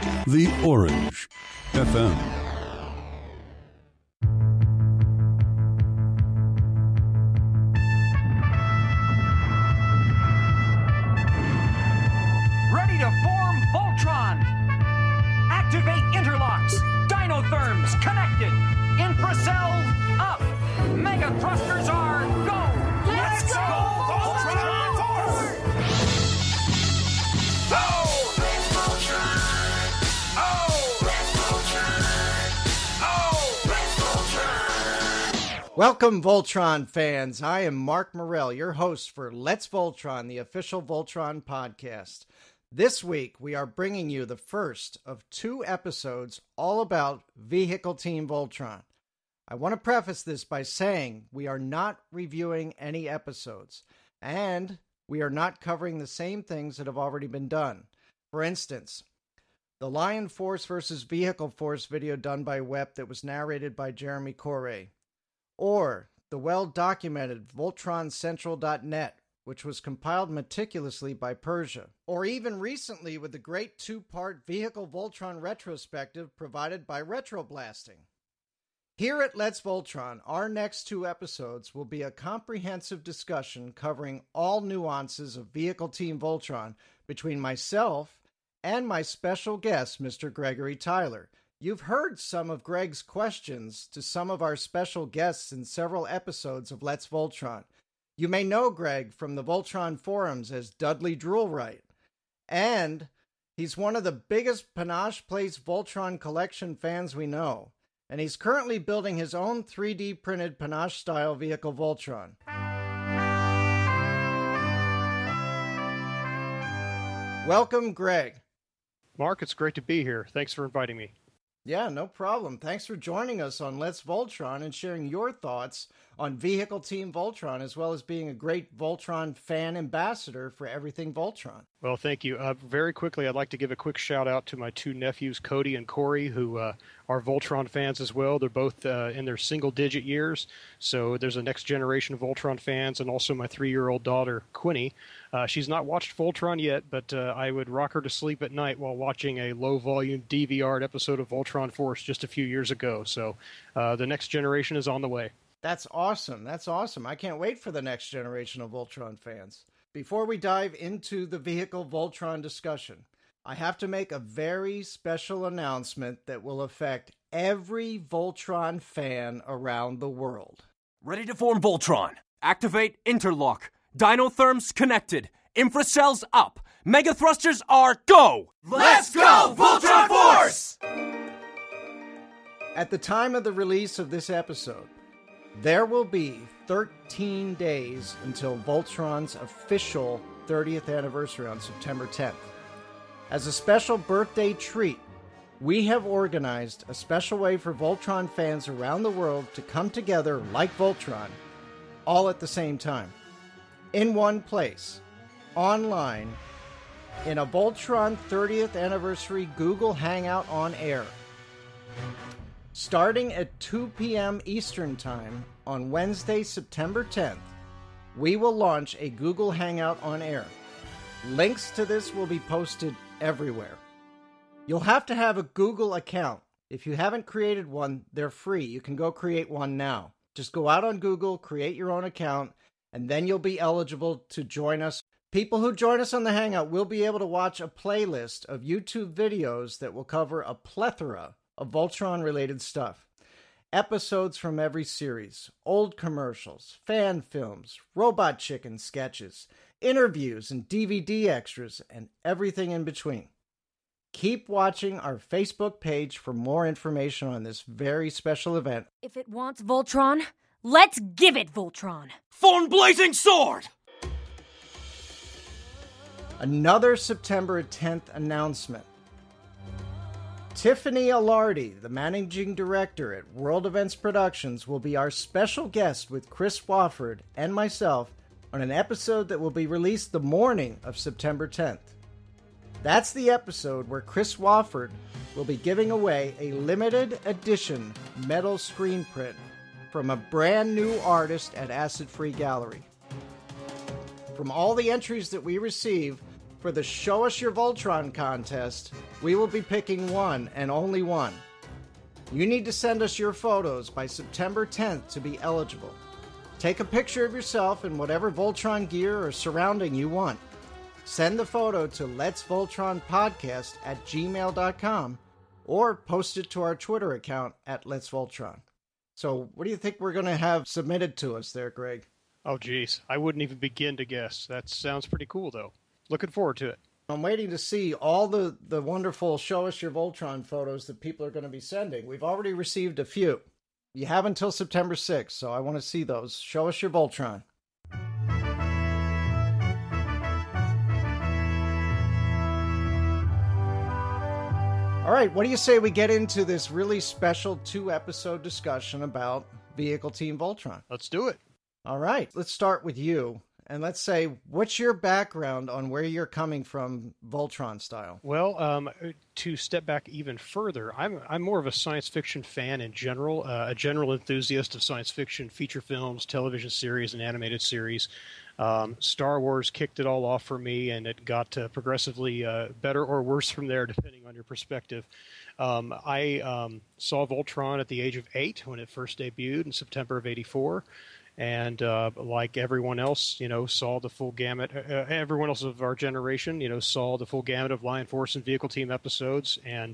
The Orange FM. Ready to form Voltron! Activate interlocks! Dinotherms connected! Infracells up! Mega thrusters are go! Let's go, Voltron Force! Oh! Let's Voltron! Oh! Let's Voltron! Oh! Let's Voltron! Welcome, Voltron fans. I am Mark Morell, your host for Let's Voltron, the official Voltron podcast. This week, we are bringing you the first of 2 episodes all about Vehicle Team Voltron. I want to preface this by saying we are not reviewing any episodes, and we are not covering the same things that have already been done. For instance, the Lion Force versus Vehicle Force video done by WEP that was narrated by Jeremy Corey, or the well-documented VoltronCentral.net, which was compiled meticulously by Persia, or even recently with the great 2-part Vehicle Voltron retrospective provided by Retroblasting. Here at Let's Voltron, our next 2 episodes will be a comprehensive discussion covering all nuances of Vehicle Team Voltron between myself and my special guest, Mr. Gregory Tyler. You've heard some of Greg's questions to some of our special guests in several episodes of Let's Voltron. You may know Greg from the Voltron forums as Dudley Droolwright, and he's one of the biggest Panache Place Voltron collection fans we know, and he's currently building his own 3D printed Panache-style vehicle Voltron. Welcome, Greg. Mark, it's great to be here. Thanks for inviting me. Yeah, no problem. Thanks for joining us on Let's Voltron and sharing your thoughts on Vehicle Team Voltron, as well as being a great Voltron fan ambassador for everything Voltron. Well, thank you. Very quickly, I'd like to give a quick shout out to my 2 nephews, Cody and Corey, who are Voltron fans as well. They're both in their single-digit years, so there's a next generation of Voltron fans, and also my 3-year-old daughter, Quinny. She's not watched Voltron yet, but I would rock her to sleep at night while watching a low-volume DVR'd episode of Voltron Force just a few years ago. So the next generation is on the way. That's awesome. That's awesome. I can't wait for the next generation of Voltron fans. Before we dive into the Vehicle Voltron discussion, I have to make a very special announcement that will affect every Voltron fan around the world. Ready to form Voltron! Activate interlock! Dinotherms connected! Infracells up! Mega thrusters are go! Let's go, Voltron Force! At the time of the release of this episode, there will be 13 days until Voltron's official 30th anniversary on September 10th. As a special birthday treat, we have organized a special way for Voltron fans around the world to come together like Voltron, all at the same time, in one place, online, in a Voltron 30th anniversary Google Hangout on air. Starting at 2 p.m. Eastern Time on Wednesday, September 10th, we will launch a Google Hangout on air. Links to this will be posted everywhere. You'll have to have a Google account. If you haven't created one, they're free. You can go create one now. Just go out on Google, create your own account, and then you'll be eligible to join us. People who join us on the Hangout will be able to watch a playlist of YouTube videos that will cover a plethora of Voltron-related stuff. Episodes from every series, old commercials, fan films, Robot Chicken sketches, interviews and DVD extras, and everything in between. Keep watching our Facebook page for more information on this very special event. If it wants Voltron, let's give it Voltron! Form Blazing Sword! Another September 10th announcement. Tiffany Alardi, the managing director at World Events Productions, will be our special guest with Chris Wofford and myself on an episode that will be released the morning of September 10th. That's the episode where Chris Wofford will be giving away a limited edition metal screen print from a brand new artist at Acid Free Gallery. From all the entries that we receive, For the Show Us Your Voltron contest, we will be picking one and only one. You need to send us your photos by September 10th to be eligible. Take a picture of yourself in whatever Voltron gear or surrounding you want. Send the photo to letsvoltronpodcast@gmail.com or post it to our Twitter account at Let's Voltron. So what do you think we're going to have submitted to us there, Greg? Oh, geez. I wouldn't even begin to guess. That sounds pretty cool, though. Looking forward to it. I'm waiting to see all the wonderful Show Us Your Voltron photos that people are going to be sending. We've already received a few. You have until September 6th, so I want to see those. Show us your Voltron. All right, what do you say we get into this really special 2-episode discussion about Vehicle Team Voltron? Let's do it. All right, let's start with you. And let's say, what's your background on where you're coming from Voltron style? Well, to step back even further, I'm more of a science fiction fan in general, a general enthusiast of science fiction, feature films, television series, and animated series. Star Wars kicked it all off for me, and it got progressively better or worse from there, depending on your perspective. I saw Voltron at the age of 8 when it first debuted in September of '84. And like everyone else, saw the full gamut. Everyone else of our generation, saw the full gamut of Lion Force and Vehicle Team episodes. And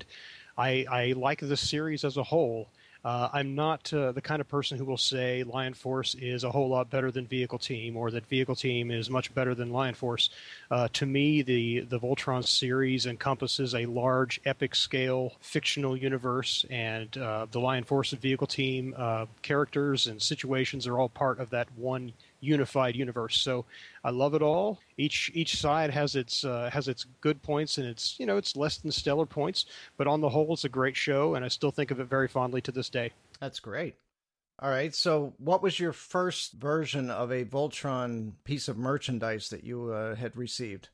I like this series as a whole. I'm not the kind of person who will say Lion Force is a whole lot better than Vehicle Team, or that Vehicle Team is much better than Lion Force. To me, the Voltron series encompasses a large, epic-scale fictional universe, and the Lion Force and Vehicle Team characters and situations are all part of that one unified universe. So I love it all. Each side has its good points and its less than stellar points, but on the whole, it's a great show, and I still think of it very fondly to this day. That's great. All right, so what was your first version of a Voltron piece of merchandise that you had received?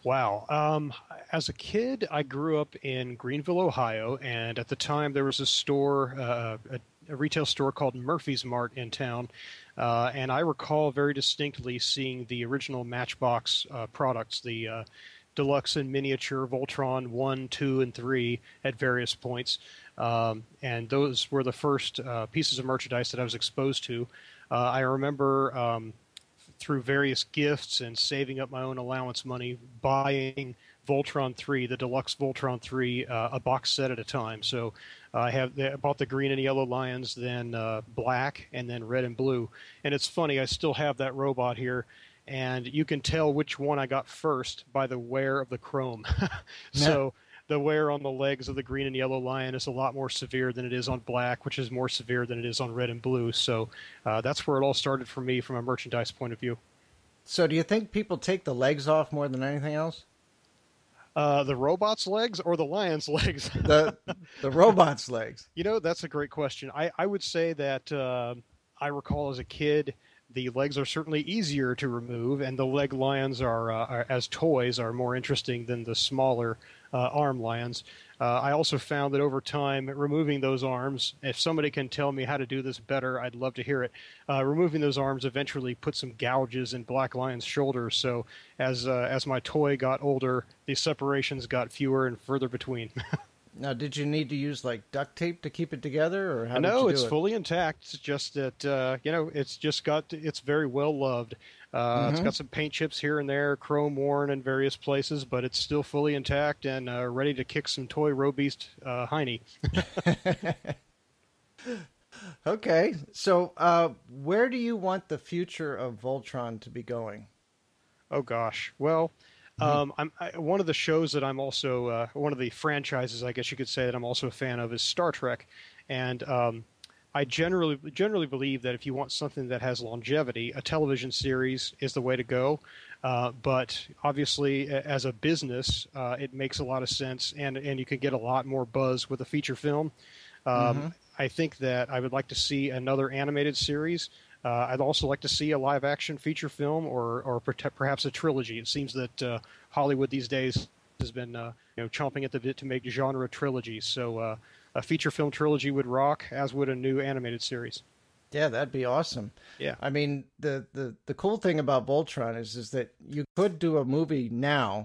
Wow. As a kid, I grew up in Greenville, Ohio, and at the time there was a store, a retail store called Murphy's Mart in town. And I recall very distinctly seeing the original Matchbox products, the deluxe and miniature Voltron 1, 2, and 3 at various points. And those were the first pieces of merchandise that I was exposed to. I remember through various gifts and saving up my own allowance money, buying Voltron 3, the deluxe Voltron 3, a box set at a time. So I bought the green and yellow Lions, then black, and then red and blue. And it's funny, I still have that robot here, and you can tell which one I got first by the wear of the chrome. So the wear on the legs of the green and yellow Lion is a lot more severe than it is on black, which is more severe than it is on red and blue. So that's where it all started for me from a merchandise point of view. So do you think people take the legs off more than anything else? The robot's legs or the lion's legs? The robot's legs. That's a great question. I would say that I recall as a kid, the legs are certainly easier to remove, and the leg lions are as toys are more interesting than the smaller arm lions. I also found that over time, removing those arms, if somebody can tell me how to do this better, I'd love to hear it. Removing those arms eventually put some gouges in Black Lion's shoulders, so as my toy got older, the separations got fewer and further between. Now, did you need to use like duct tape to keep it together, or how did you do it? No, it's fully intact. It's just that it's very well loved. It's got some paint chips here and there, chrome worn in various places, but it's still fully intact and ready to kick some toy Robeast Heine. Okay, so where do you want the future of Voltron to be going? Oh gosh, well. One of the shows that I'm also one of the franchises, I guess you could say, that I'm also a fan of is Star Trek, and I generally believe that if you want something that has longevity, a television series is the way to go. But obviously, as a business, it makes a lot of sense, and you can get a lot more buzz with a feature film. I think that I would like to see another animated series. I'd also like to see a live-action feature film or perhaps a trilogy. It seems that Hollywood these days has been chomping at the bit to make genre trilogies. So a feature film trilogy would rock, as would a new animated series. Yeah, that'd be awesome. Yeah. I mean, the cool thing about Voltron is that you could do a movie now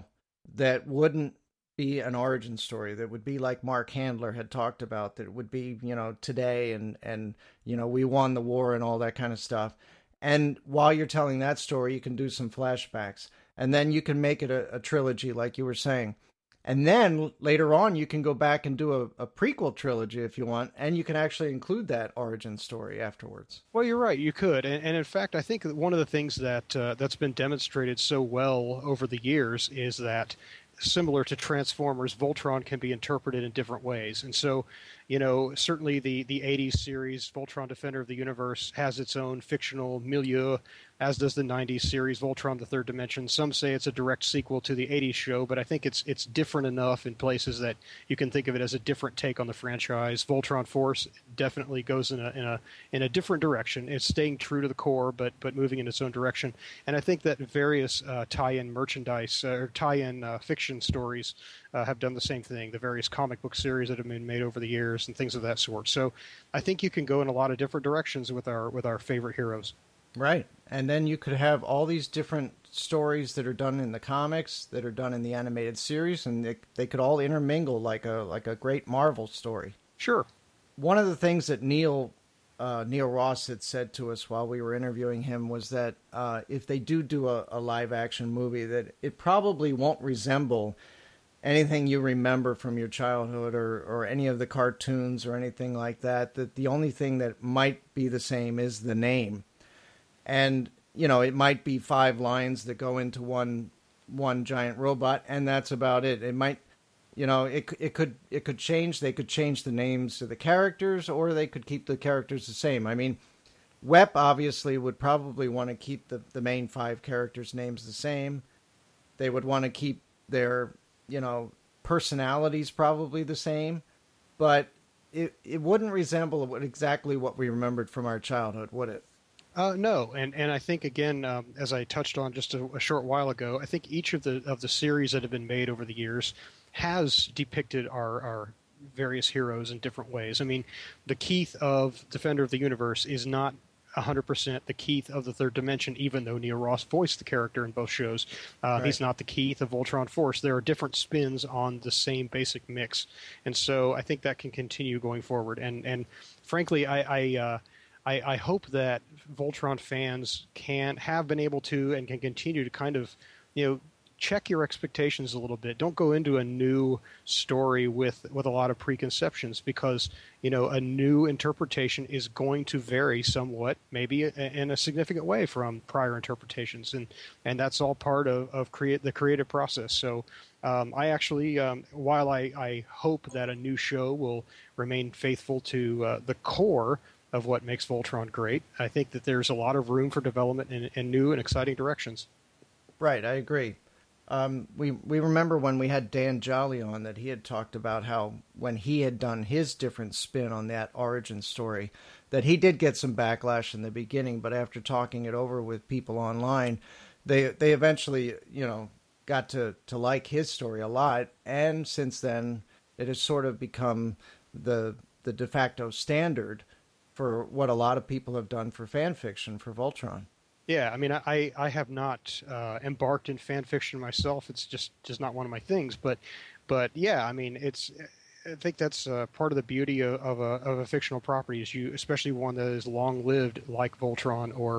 that wouldn't be an origin story, that would be like Mark Handler had talked about, that would be, today and we won the war and all that kind of stuff. And while you're telling that story, you can do some flashbacks, and then you can make it a trilogy like you were saying. And then later on, you can go back and do a prequel trilogy if you want, and you can actually include that origin story afterwards. Well, you're right. You could. And in fact, I think that one of the things that's been demonstrated so well over the years is that, similar to Transformers, Voltron can be interpreted in different ways. And so, certainly the 80s series, Voltron Defender of the Universe, has its own fictional milieu, as does the 90s series, Voltron the Third Dimension. Some say it's a direct sequel to the 80s show, but I think it's different enough in places that you can think of it as a different take on the franchise. Voltron Force definitely goes in a different direction. It's staying true to the core, but moving in its own direction. And I think that various tie-in merchandise or tie-in fiction stories have done the same thing. The various comic book series that have been made over the years and things of that sort. So I think you can go in a lot of different directions with our favorite heroes. Right. And then you could have all these different stories that are done in the comics, that are done in the animated series, and they could all intermingle like a great Marvel story. Sure. One of the things that Neil Ross had said to us while we were interviewing him was that if they do a live-action movie, that it probably won't resemble anything you remember from your childhood or any of the cartoons or anything like that, that the only thing that might be the same is the name. And, it might be 5 lines that go into one giant robot, and that's about it. It might, it could change. They could change the names of the characters, or they could keep the characters the same. I mean, WEP obviously would probably want to keep the main 5 characters' names the same. They would want to keep their, personalities probably the same, but it wouldn't resemble exactly what we remembered from our childhood, would it? No, and I think, again, as I touched on just a short while ago, I think each of the series that have been made over the years has depicted our various heroes in different ways. I mean, the Keith of Defender of the Universe is not 100% the Keith of the Third Dimension, even though Neil Ross voiced the character in both shows. Right. He's not the Keith of Voltron Force. There are different spins on the same basic mix, and so I think that can continue going forward. And frankly, I hope that Voltron fans have been able to and can continue to kind of, check your expectations a little bit. Don't go into a new story with a lot of preconceptions, because, a new interpretation is going to vary somewhat, maybe in a significant way from prior interpretations. And that's all part of the creative process. So I actually, while I hope that a new show will remain faithful to the core of what makes Voltron great, I think that there's a lot of room for development in new and exciting directions. Right, I agree. We remember when we had Dan Jolly on that he had talked about how when he had done his different spin on that origin story, that he did get some backlash in the beginning, but after talking it over with people online, they eventually, got to like his story a lot, and since then it has sort of become the de facto standard for what a lot of people have done for fan fiction for Voltron. Yeah, I mean, I have not embarked in fan fiction myself. It's just not one of my things. But yeah, I mean, I think that's part of the beauty of a fictional property, is especially one that is long lived like Voltron, or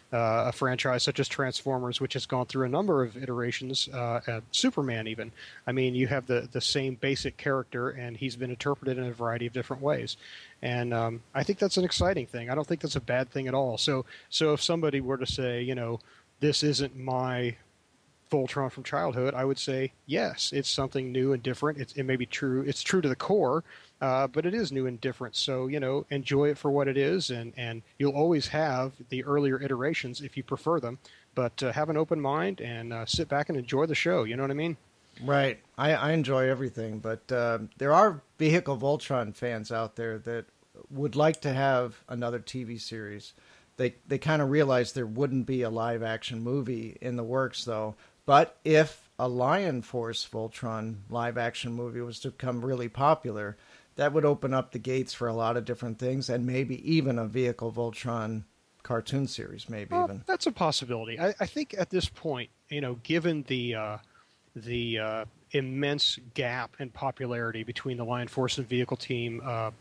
a franchise such as Transformers, which has gone through a number of iterations, Superman even. I mean, you have the same basic character, and he's been interpreted in a variety of different ways. And I think that's an exciting thing. I don't think that's a bad thing at all. So if somebody were to say, this isn't my Voltron from childhood, I would say, yes, it's something new and different. It may be true. It's true to the core, but it is new and different. So, enjoy it for what it is, and you'll always have the earlier iterations if you prefer them. But have an open mind and sit back and enjoy the show. You know what I mean? Right. I enjoy everything, but there are Vehicle Voltron fans out there that would like to have another TV series. They kind of realize there wouldn't be a live-action movie in the works, though. But if a Lion Force Voltron live-action movie was to become really popular, that would open up the gates for a lot of different things, and maybe even a Vehicle Voltron cartoon series, maybe even. That's a possibility. I think at this point, given the immense gap in popularity between the Lion Force and Vehicle Team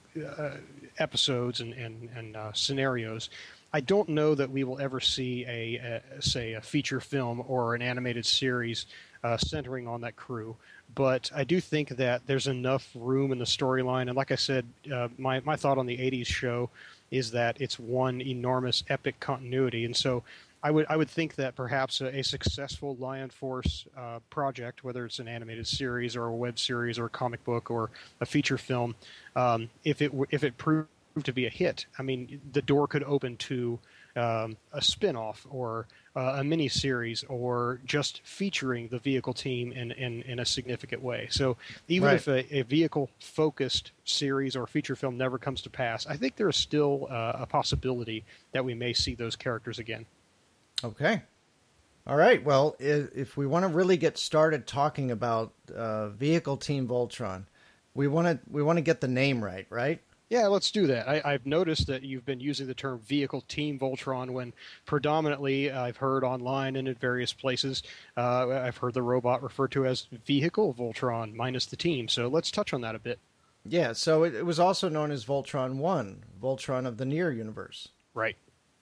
episodes and scenarios. I don't know that we will ever see say a feature film or an animated series centering on that crew, but I do think that there's enough room in the storyline. And like I said, my thought on the '80s show is that it's one enormous epic continuity, and so I would think that perhaps a successful Lion Force project, whether it's an animated series or a web series or a comic book or a feature film, if it proved to be a hit, I mean, the door could open to a spin-off or a mini-series or just featuring the Vehicle Team in a significant way. So even if a vehicle-focused series or feature film never comes to pass, I think there is still a possibility that we may see those characters again. Okay. All right. Well, if we want to really get started talking about Vehicle Team Voltron, we want to get the name right? Yeah, let's do that. I've noticed that you've been using the term Vehicle Team Voltron when predominantly I've heard online and at various places, I've heard the robot referred to as Vehicle Voltron minus the team. So let's touch on that a bit. Yeah, so it was also known as Voltron 1, Voltron of the Near Universe. Right.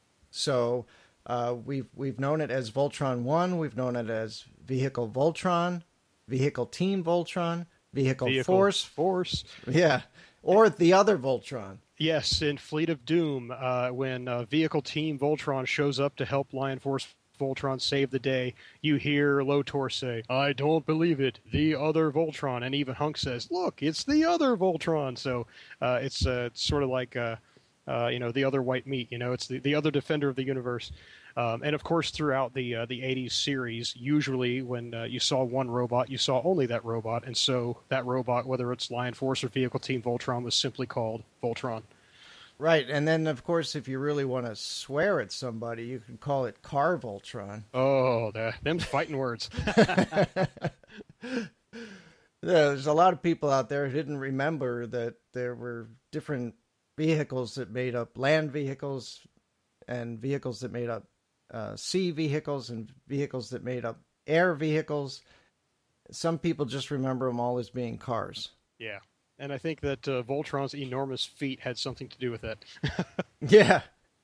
So we've known it as Voltron 1, we've known it as Vehicle Voltron, Vehicle Team Voltron, Vehicle Force. Yeah. Or the other Voltron. Yes, in Fleet of Doom, when Vehicle Team Voltron shows up to help Lion Force Voltron save the day, you hear Lotor say, "I don't believe it, the other Voltron." And even Hunk says, "Look, it's the other Voltron." So it's sort of like, the other white meat, it's the other defender of the universe. And of course, throughout the '80s series, usually when you saw one robot, you saw only that robot, and so that robot, whether it's Lion Force or Vehicle Team Voltron, was simply called Voltron. Right, and then of course, if you really want to swear at somebody, you can call it Car Voltron. Oh, them's fighting words. There's a lot of people out there who didn't remember that there were different vehicles that made up land vehicles and vehicles that made up sea vehicles and vehicles that made up air vehicles. Some people just remember them all as being cars. Yeah, and I think that Voltron's enormous feet had something to do with it. Yeah.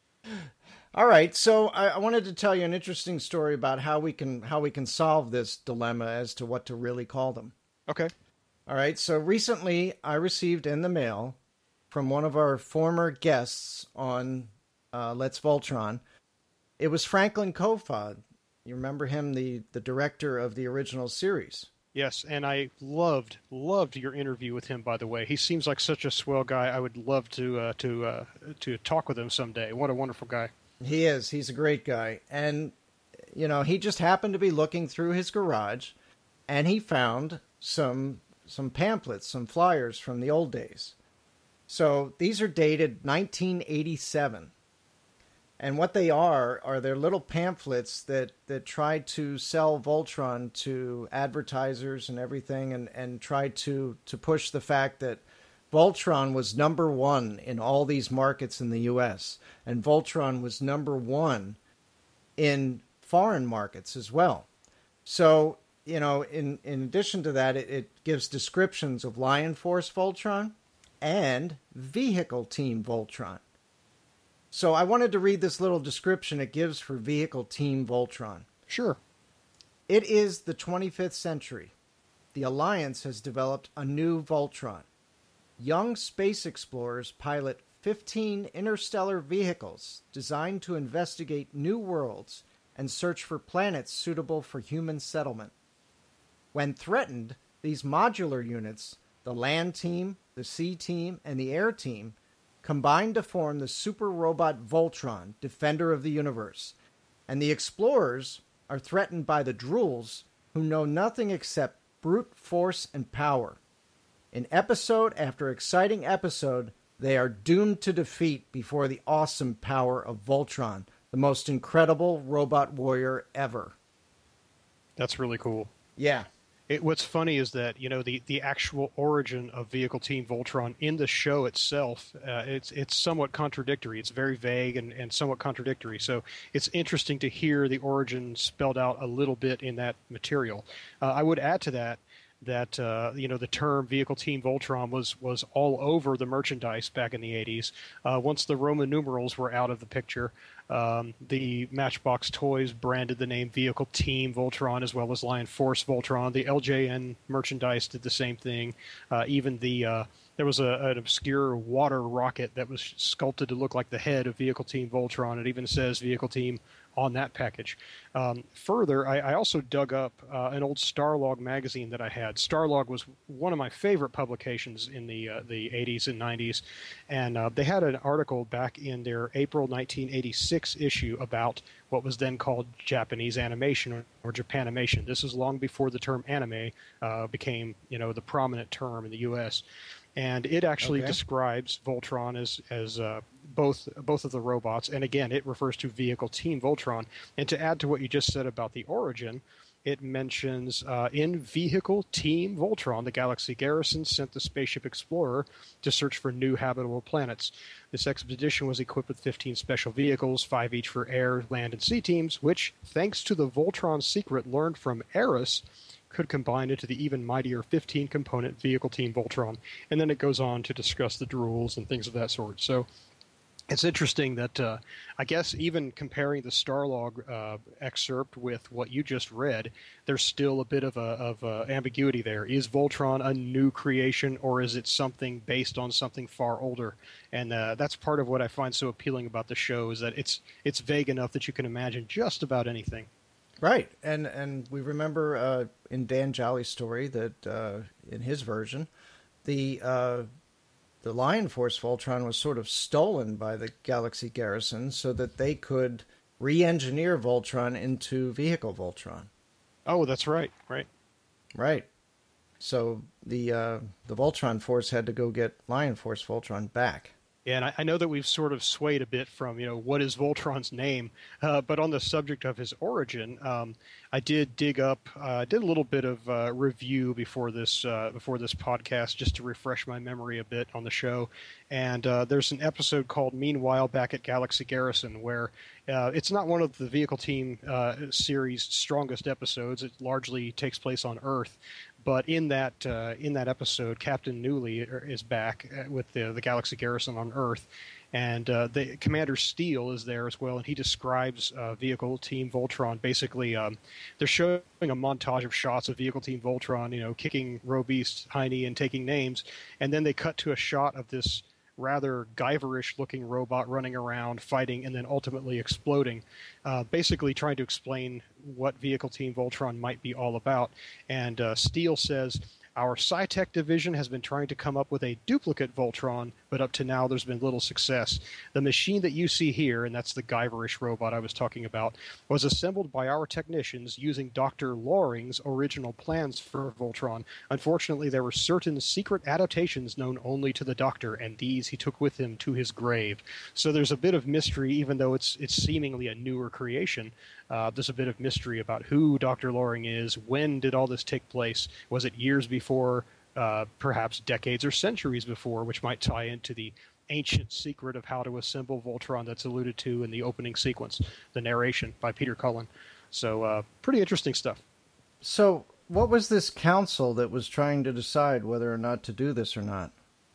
All right, so I wanted to tell you an interesting story about how we can solve this dilemma as to what to really call them. Okay. All right, so recently I received in the mail from one of our former guests on Let's Voltron. It was Franklin Kofod. You remember him, the director of the original series. Yes, and I loved your interview with him, by the way. He seems like such a swell guy. I would love to talk with him someday. What a wonderful guy. He is. He's a great guy. And, he just happened to be looking through his garage, and he found some pamphlets, some flyers from the old days. So these are dated 1987. And what they are they're little pamphlets that try to sell Voltron to advertisers and everything and try to push the fact that Voltron was number one in all these markets in the U.S. And Voltron was number one in foreign markets as well. So, in addition to that, it gives descriptions of Lion Force Voltron and Vehicle Team Voltron. So I wanted to read this little description it gives for Vehicle Team Voltron. Sure. It is the 25th century. The Alliance has developed a new Voltron. Young space explorers pilot 15 interstellar vehicles designed to investigate new worlds and search for planets suitable for human settlement. When threatened, these modular units, the land team, the sea team, and the air team, combined to form the super robot Voltron, defender of the universe. And the explorers are threatened by the Drools, who know nothing except brute force and power. In episode after exciting episode, they are doomed to defeat before the awesome power of Voltron, the most incredible robot warrior ever. That's really cool. Yeah. What's funny is that, the actual origin of Vehicle Team Voltron in the show itself, it's somewhat contradictory. It's very vague and somewhat contradictory. So it's interesting to hear the origin spelled out a little bit in that material. I would add to that the term Vehicle Team Voltron was all over the merchandise back in the 80s. Once the Roman numerals were out of the picture, the Matchbox Toys branded the name Vehicle Team Voltron as well as Lion Force Voltron. The LJN merchandise did the same thing. Even there was an obscure water rocket that was sculpted to look like the head of Vehicle Team Voltron. It even says Vehicle Team on that package. Further, I also dug up an old Starlog magazine that I had. Starlog was one of my favorite publications in the 80s and 90s, and they had an article back in their April 1986 issue about what was then called Japanese animation or Japanimation. This is long before the term anime became, the prominent term in the U.S., and it actually describes Voltron as both of the robots, and again, it refers to Vehicle Team Voltron. And to add to what you just said about the origin, it mentions in Vehicle Team Voltron, the Galaxy Garrison sent the Spaceship Explorer to search for new habitable planets. This expedition was equipped with 15 special vehicles, 5 each for air, land, and sea teams, which, thanks to the Voltron secret learned from Eris, could combine into the even mightier 15-component Vehicle Team Voltron. And then it goes on to discuss the rules and things of that sort. So it's interesting that I guess even comparing the Starlog excerpt with what you just read, there's still a bit of ambiguity there. Is Voltron a new creation, or is it something based on something far older? And that's part of what I find so appealing about the show, is that it's vague enough that you can imagine just about anything. Right, and we remember in Dan Jolly's story that in his version, the Lion Force Voltron was sort of stolen by the Galaxy Garrison so that they could re-engineer Voltron into Vehicle Voltron. Oh, that's right. Right. So the Voltron Force had to go get Lion Force Voltron back. Yeah, and I know that we've sort of swayed a bit from, what is Voltron's name, but on the subject of his origin, I did dig up, did a little bit of review before this podcast just to refresh my memory a bit on the show, and there's an episode called Meanwhile Back at Galaxy Garrison where it's not one of the Vehicle Team series' strongest episodes. It largely takes place on Earth. But in that episode, Captain Newley is back with the Galaxy Garrison on Earth, and the Commander Steele is there as well, and he describes Vehicle Team Voltron. Basically, they're showing a montage of shots of Vehicle Team Voltron, kicking Robeast, Heine, and taking names, and then they cut to a shot of this rather Guyverish-looking robot running around, fighting, and then ultimately exploding, basically trying to explain what Vehicle Team Voltron might be all about. And Steele says, "Our SciTech division has been trying to come up with a duplicate Voltron, but up to now there's been little success. The machine that you see here," and that's the Guyverish robot I was talking about, "was assembled by our technicians using Dr. Loring's original plans for Voltron. Unfortunately, there were certain secret adaptations known only to the Doctor, and these he took with him to his grave." So there's a bit of mystery, even though it's seemingly a newer creation. There's a bit of mystery about who Dr. Loring is. When did all this take place? Was it years before, perhaps decades or centuries before, which might tie into the ancient secret of how to assemble Voltron that's alluded to in the opening sequence, the narration by Peter Cullen. So pretty interesting stuff. So what was this council that was trying to decide whether or not to do this or not?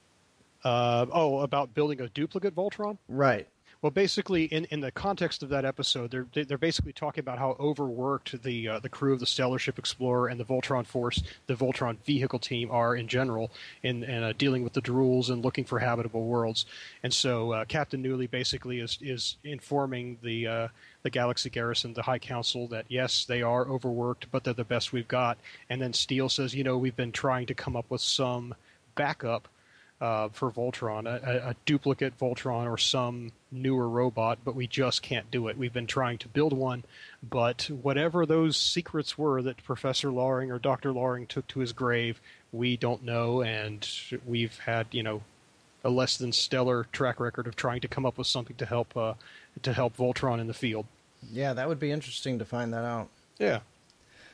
About building a duplicate Voltron? Right. Well, basically, in the context of that episode, they're basically talking about how overworked the crew of the Stellar Ship Explorer and the Voltron Force, the Voltron Vehicle Team, are in general in dealing with the Drools and looking for habitable worlds. And so Captain Newley basically is informing the Galaxy Garrison, the High Council, that yes, they are overworked, but they're the best we've got. And then Steele says, we've been trying to come up with some backup for Voltron, a duplicate Voltron or some newer robot, but we just can't do it. We've been trying to build one, but whatever those secrets were that Professor Loring or Dr. Loring took to his grave, we don't know, and we've had, a less than stellar track record of trying to come up with something to help Voltron in the field. Yeah, that would be interesting to find that out. Yeah.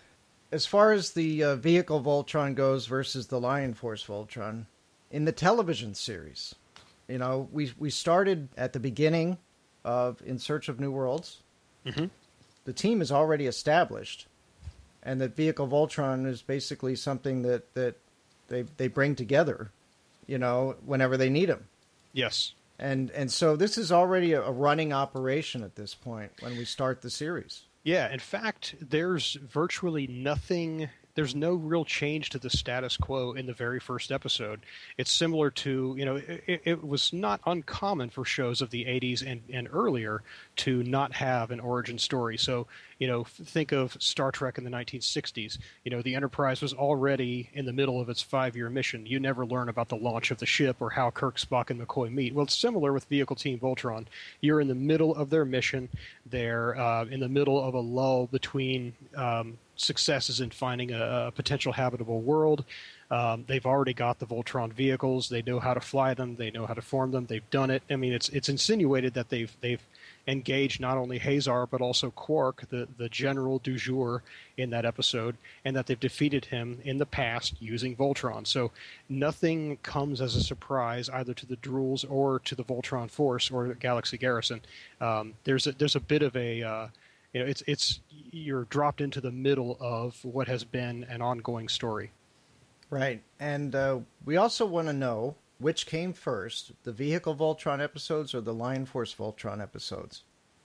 as far as the vehicle Voltron goes versus the Lion Force Voltron, in the television series, you know, we started at the beginning of In Search of New Worlds. Mm-hmm. The team is already established, and that vehicle Voltron is basically something that they bring together, you know, whenever they need them. Yes. And so this is already a running operation at this point when we start the series. Yeah, in fact, there's virtually nothing, there's no real change to the status quo in the very first episode. It's similar to, you know, it was not uncommon for shows of the 80s and earlier to not have an origin story. So, you know, think of Star Trek in the 1960s. You know, the Enterprise was already in the middle of its 5-year mission. You never learn about the launch of the ship or how Kirk, Spock, and McCoy meet. Well, it's similar with Vehicle Team Voltron. You're in the middle of their mission. They're in the middle of a lull between successes in finding a potential habitable world. They've already got the Voltron vehicles. They know how to fly them. They know how to form them. They've done it. I mean, it's insinuated that they've engaged not only Hazar but also Quark, the general du jour in that episode, and that they've defeated him in the past using Voltron. So nothing comes as a surprise either to the Drools or to the Voltron Force or Galaxy Garrison. There's a bit of a you know, it's you're dropped into the middle of what has been an ongoing story. Right. And we also want to know which came first, the Vehicle Voltron episodes or the Lion Force Voltron episodes.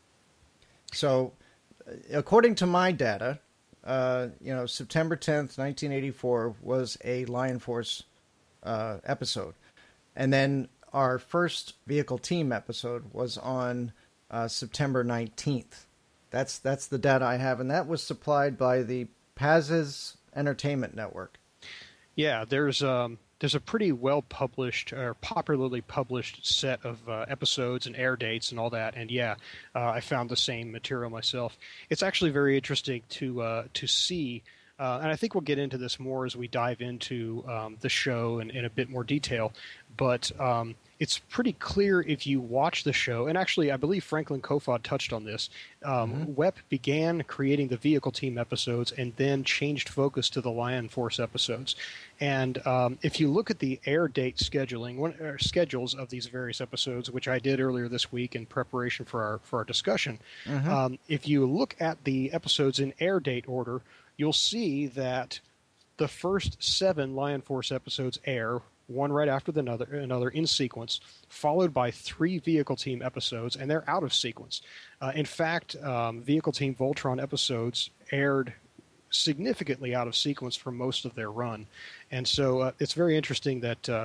So, according to my data, you know, September 10th, 1984 was a Lion Force episode. And then our first Vehicle Team episode was on September 19th. That's the data I have, and that was supplied by the Paz's Entertainment Network. Yeah, there's a pretty well-published or popularly published set of episodes and air dates and all that, and yeah, I found the same material myself. It's actually very interesting to see, and I think we'll get into this more as we dive into the show in a bit more detail, but it's pretty clear if you watch the show, and actually I believe Franklin Kofod touched on this. Wep began creating the Vehicle Team episodes and then changed focus to the Lion Force episodes. And if you look at the air date schedules of these various episodes, which I did earlier this week in preparation for our discussion, if you look at the episodes in air date order, you'll see that the first 7 Lion Force episodes air, one right after another in sequence, followed by 3 Vehicle Team episodes, and they're out of sequence. In fact, Vehicle Team Voltron episodes aired significantly out of sequence for most of their run. And so it's very interesting that the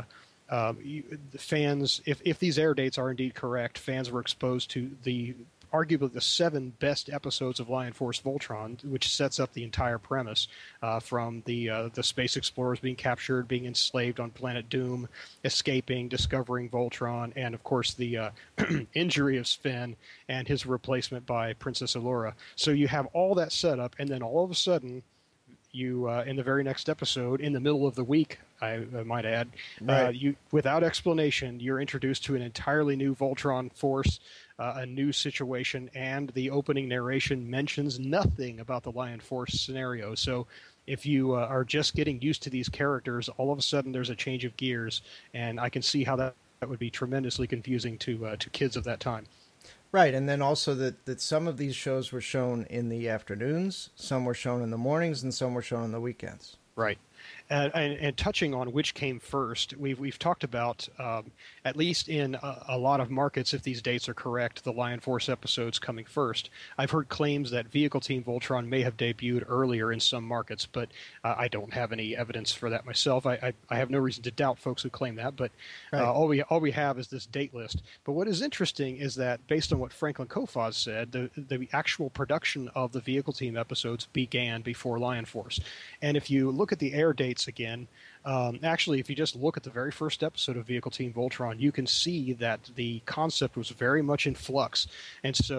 fans, if these air dates are indeed correct, fans were exposed to arguably the 7 best episodes of Lion Force Voltron, which sets up the entire premise, from the space explorers being captured, being enslaved on planet Doom, escaping, discovering Voltron, and of course the injury of Sven and his replacement by Princess Allura. So you have all that set up, and then all of a sudden, you in the very next episode, in the middle of the week, I might add, right. You without explanation, you're introduced to an entirely new Voltron force, a new situation, and the opening narration mentions nothing about the Lion Force scenario. So if you are just getting used to these characters, all of a sudden there's a change of gears, and I can see how that would be tremendously confusing to kids of that time. Right, and then also that some of these shows were shown in the afternoons, some were shown in the mornings, and some were shown on the weekends. Right. And touching on which came first, we've talked about, at least in a lot of markets, if these dates are correct, the Lion Force episodes coming first. I've heard claims that Vehicle Team Voltron may have debuted earlier in some markets, but I don't have any evidence for that myself. I have no reason to doubt folks who claim that, but right. all we have is this date list. But what is interesting is that, based on what Franklin Kofod said, the actual production of the Vehicle Team episodes began before Lion Force. And if you look at the air dates again, actually, if you just look at the very first episode of Vehicle Team Voltron, you can see that the concept was very much in flux. And so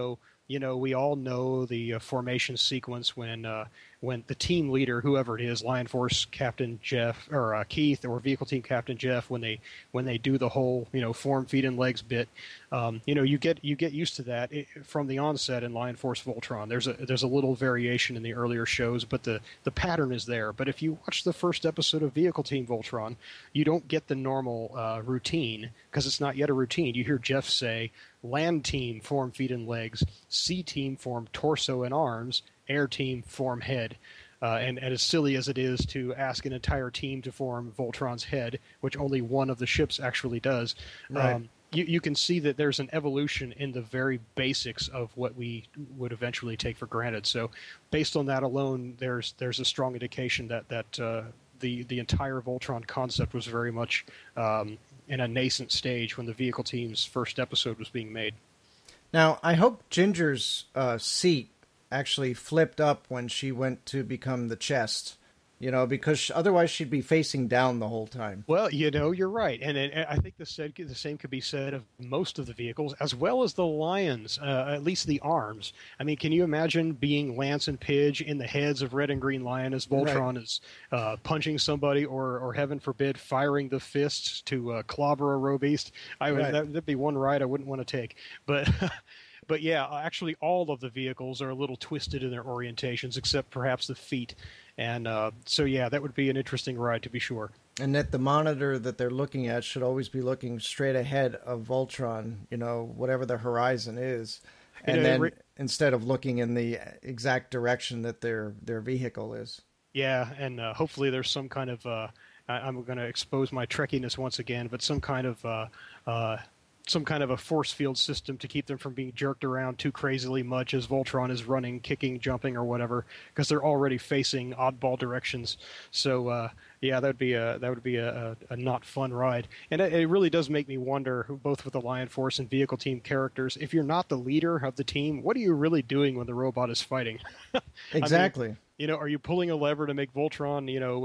we all know the formation sequence when the team leader, whoever it is, Lion Force Captain Jeff or Keith, or Vehicle Team Captain Jeff, when they do the whole form, feet, and legs bit, you get used to that from the onset in Lion Force Voltron. There's a little variation in the earlier shows, but the pattern is there. But if you watch the first episode of Vehicle Team Voltron, you don't get the normal routine, because it's not yet a routine. You hear Jeff say, Land Team form feet and legs, Sea Team form torso and arms, Air Team form head. And as silly as it is to ask an entire team to form Voltron's head, which only one of the ships actually does, right. You can see that there's an evolution in the very basics of what we would eventually take for granted. So based on that alone, there's a strong indication that the entire Voltron concept was very much in a nascent stage when the Vehicle Team's first episode was being made. Now, I hope Ginger's seat actually flipped up when she went to become the chest, because otherwise she'd be facing down the whole time. Well, you're right. And I think the same could be said of most of the vehicles, as well as the Lions, at least the arms. I mean, can you imagine being Lance and Pidge in the heads of Red and Green Lion as Voltron is punching somebody, or heaven forbid, firing the fists to clobber a Robeast? That'd be one ride I wouldn't want to take. But... But yeah, actually all of the vehicles are a little twisted in their orientations, except perhaps the feet. And so yeah, that would be an interesting ride to be sure. And that the monitor that they're looking at should always be looking straight ahead of Voltron, whatever the horizon is. And then instead of looking in the exact direction that their vehicle is. Yeah, and hopefully there's some kind of, I'm going to expose my Trekkiness once again, but some kind of a force field system to keep them from being jerked around too crazily much as Voltron is running, kicking, jumping, or whatever, because they're already facing oddball directions. So yeah, that would be a not fun ride. And it really does make me wonder, both with the Lion Force and Vehicle Team characters, if you're not the leader of the team, what are you really doing when the robot is fighting? Exactly. I mean, are you pulling a lever to make Voltron,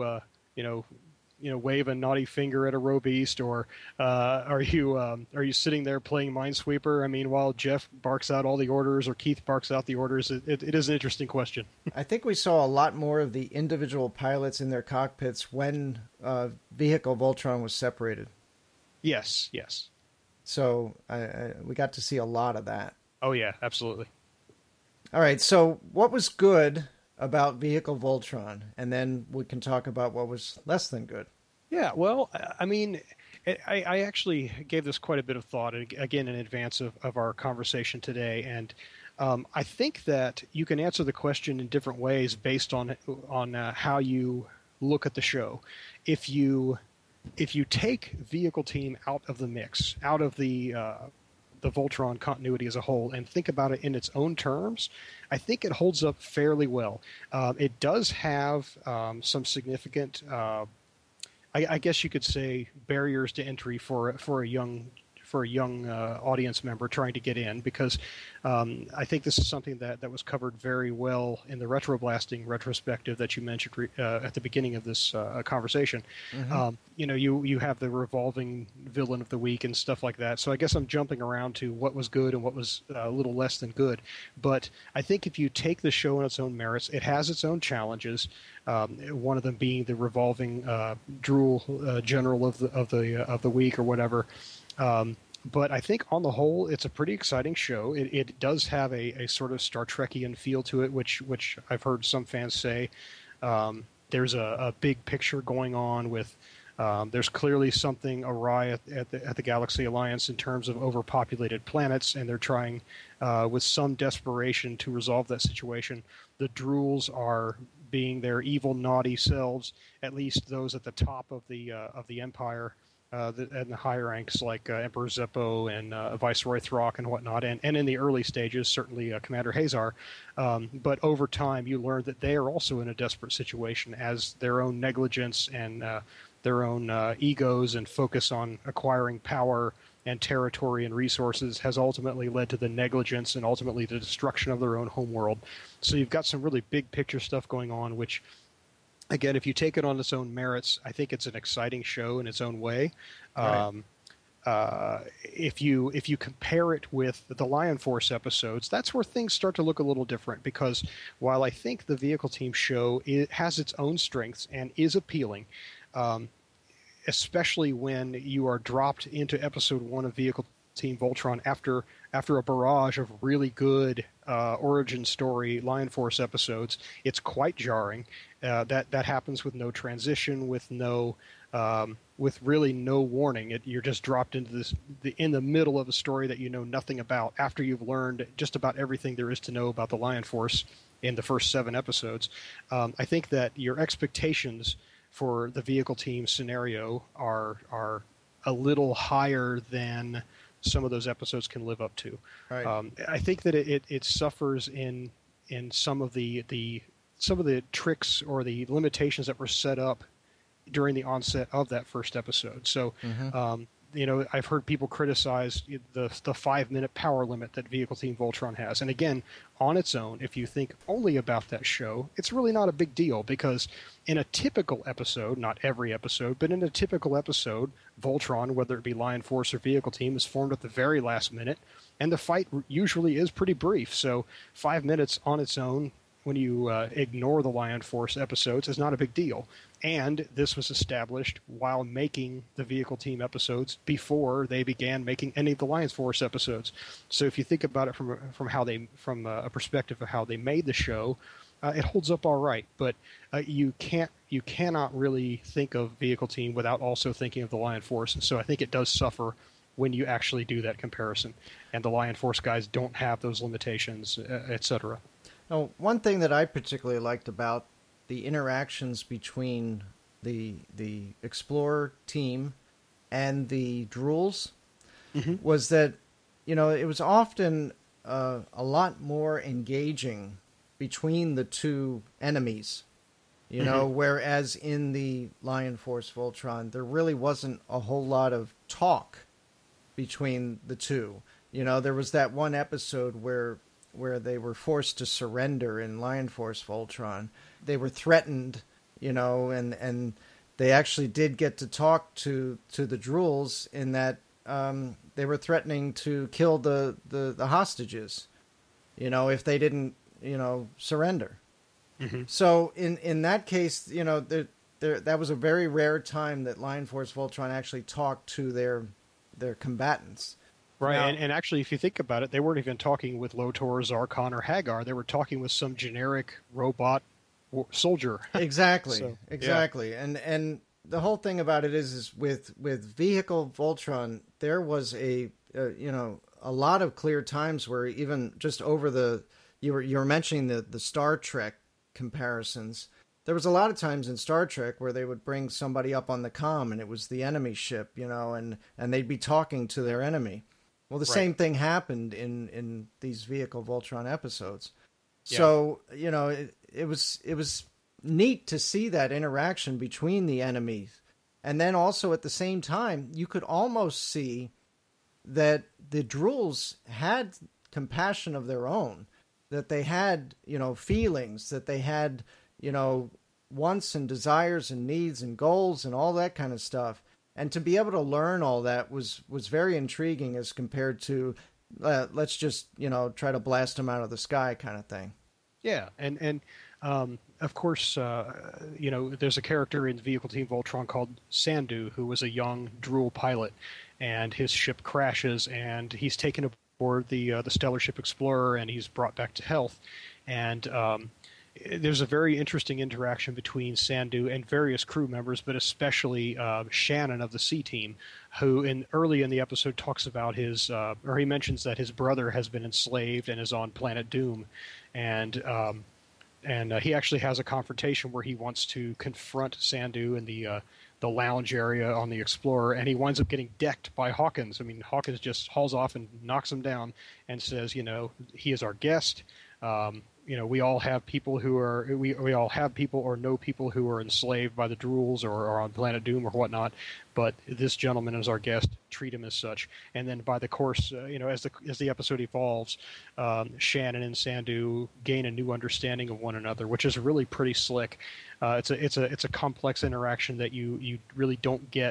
wave a naughty finger at a Robeast, or are you sitting there playing Minesweeper? I mean, while Jeff barks out all the orders or Keith barks out the orders, it is an interesting question. I think we saw a lot more of the individual pilots in their cockpits when Vehicle Voltron was separated. Yes. So we got to see a lot of that. Oh yeah, absolutely. All right, so what was good about Vehicle Voltron, and then we can talk about what was less than good. Yeah, well, I mean, I actually gave this quite a bit of thought, again, in advance of our conversation today, and I think that you can answer the question in different ways based on how you look at the show. If you take Vehicle Team out of the mix, out of the Voltron continuity as a whole, and think about it in its own terms, I think it holds up fairly well. It does have some significant, I guess you could say, barriers to entry for a young audience member trying to get in, because I think this is something that was covered very well in the Retroblasting retrospective that you mentioned at the beginning of this conversation. Mm-hmm. You have the revolving villain of the week and stuff like that. So I guess I'm jumping around to what was good and what was a little less than good. But I think if you take the show on its own merits, it has its own challenges. One of them being the revolving drool general of the week or whatever. But I think on the whole, it's a pretty exciting show. It does have a sort of Star Trekian feel to it, which I've heard some fans say. There's a big picture going on with. There's clearly something awry at the Galaxy Alliance in terms of overpopulated planets, and they're trying with some desperation to resolve that situation. The Drools are being their evil, naughty selves, at least those at the top of the Empire. And the higher ranks like Emperor Zeppo and Viceroy Throck and whatnot, and in the early stages, certainly Commander Hazar. But over time, you learn that they are also in a desperate situation, as their own negligence and their own egos and focus on acquiring power and territory and resources has ultimately led to the negligence and ultimately the destruction of their own homeworld. So you've got some really big picture stuff going on, which, again, if you take it on its own merits, I think it's an exciting show in its own way. Right. if you compare it with the Lion Force episodes, that's where things start to look a little different. Because while I think the Vehicle Team show has its own strengths and is appealing, especially when you are dropped into episode 1 of Vehicle Team Voltron after a barrage of really good origin story Lion Force episodes, it's quite jarring. That happens with no transition, with really no warning. You're just dropped into in the middle of a story that you know nothing about after you've learned just about everything there is to know about the Lion Force in the first 7 episodes. I think that your expectations for the Vehicle Team scenario are a little higher than some of those episodes can live up to. Right. I think that it suffers in some of the tricks or the limitations that were set up during the onset of that first episode. So, I've heard people criticize the 5-minute power limit that Vehicle Team Voltron has. And again, on its own, if you think only about that show, it's really not a big deal, because in a typical episode, not every episode, but in a typical episode, Voltron, whether it be Lion Force or Vehicle Team, is formed at the very last minute, and the fight usually is pretty brief. So 5 minutes on its own, when you ignore the Lion Force episodes, is not a big deal. And this was established while making the Vehicle Team episodes before they began making any of the Lion Force episodes. So if you think about it from a perspective of how they made the show, it holds up all right. But you cannot really think of Vehicle Team without also thinking of the Lion Force. So I think it does suffer when you actually do that comparison. And the Lion Force guys don't have those limitations, etc. Now, one thing that I particularly liked about the interactions between the Explorer team and the Drools was that, it was often a lot more engaging between the two enemies, whereas in the Lion Force Voltron, there really wasn't a whole lot of talk between the two. There was that one episode where they were forced to surrender in Lion Force Voltron. They were threatened, and they actually did get to talk to the Drools in that they were threatening to kill the hostages, if they didn't, surrender. Mm-hmm. So in that case, that was a very rare time that Lion Force Voltron actually talked to their combatants. Right, and actually, if you think about it, they weren't even talking with Lotor, Zarkon, or Hagar. They were talking with some generic robot soldier. Exactly, exactly. Yeah. And the whole thing about it is with Vehicle Voltron, there was a lot of clear times where even just over you were mentioning the Star Trek comparisons. There was a lot of times in Star Trek where they would bring somebody up on the comm and it was the enemy ship, and they'd be talking to their enemy. Well, the same thing happened in these Vehicle Voltron episodes. Yeah. So, it was neat to see that interaction between the enemies. And then also at the same time, you could almost see that the Drools had compassion of their own, that they had, feelings, that they had, wants and desires and needs and goals and all that kind of stuff. And to be able to learn all that was very intriguing as compared to let's just try to blast them out of the sky kind of thing. Yeah, and of course there's a character in Vehicle Team Voltron called Sandu, who was a young Drool pilot, and his ship crashes and he's taken aboard the Stellar Ship Explorer and he's brought back to health, and there's a very interesting interaction between Sandu and various crew members, but especially Shannon of the C-Team, who early in the episode talks about he mentions that his brother has been enslaved and is on planet Doom, and he actually has a confrontation where he wants to confront Sandu in the lounge area on the Explorer, and he winds up getting decked by Hawkins. I mean, Hawkins just hauls off and knocks him down and says, he is our guest. We all have people we all have people or know people who are enslaved by the Drools or on Planet Doom or whatnot, but this gentleman is our guest. Treat him as such. And then by the course, as the episode evolves, Shannon and Sandu gain a new understanding of one another, which is really pretty slick. It's a complex interaction that you really don't get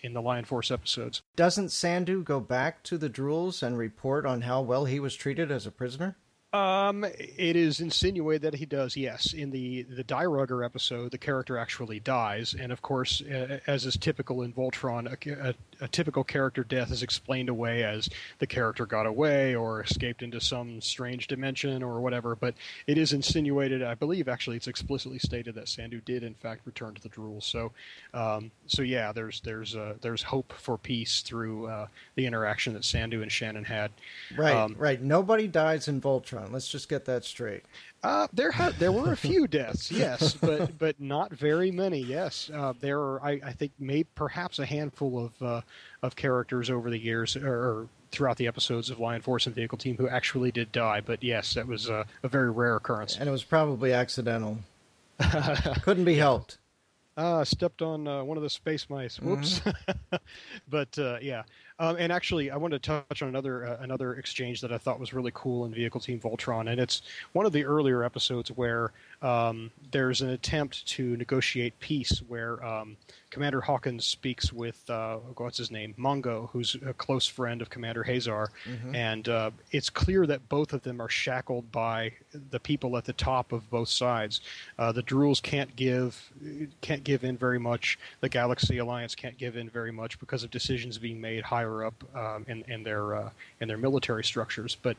in the Lion Force episodes. Doesn't Sandu go back to the Drools and report on how well he was treated as a prisoner? It is insinuated that he does, yes. In the Die Rugger episode, the character actually dies, and of course, as is typical in Voltron, a typical character death is explained away as the character got away or escaped into some strange dimension or whatever, but it is insinuated, I believe actually it's explicitly stated that Sandu did in fact return to the Drools. So yeah, there's hope for peace through the interaction that Sandu and Shannon had. Right. Nobody dies in Voltron. Let's just get that straight. There were a few deaths, yes, but not very many. Yes, there are. I think maybe perhaps a handful of characters over the years or throughout the episodes of Lion Force and Vehicle Team who actually did die. But yes, that was a very rare occurrence. And it was probably accidental. Couldn't be helped. Stepped on one of the space mice. Whoops. Mm-hmm. But yeah. And actually, I wanted to touch on another exchange that I thought was really cool in Vehicle Team Voltron, and it's one of the earlier episodes where there's an attempt to negotiate peace, where Commander Hawkins speaks with what's his name, Mongo, who's a close friend of Commander Hazar, and it's clear that both of them are shackled by the people at the top of both sides. The Drools can't give in very much. The Galaxy Alliance can't give in very much because of decisions being made higher up in their military structures. But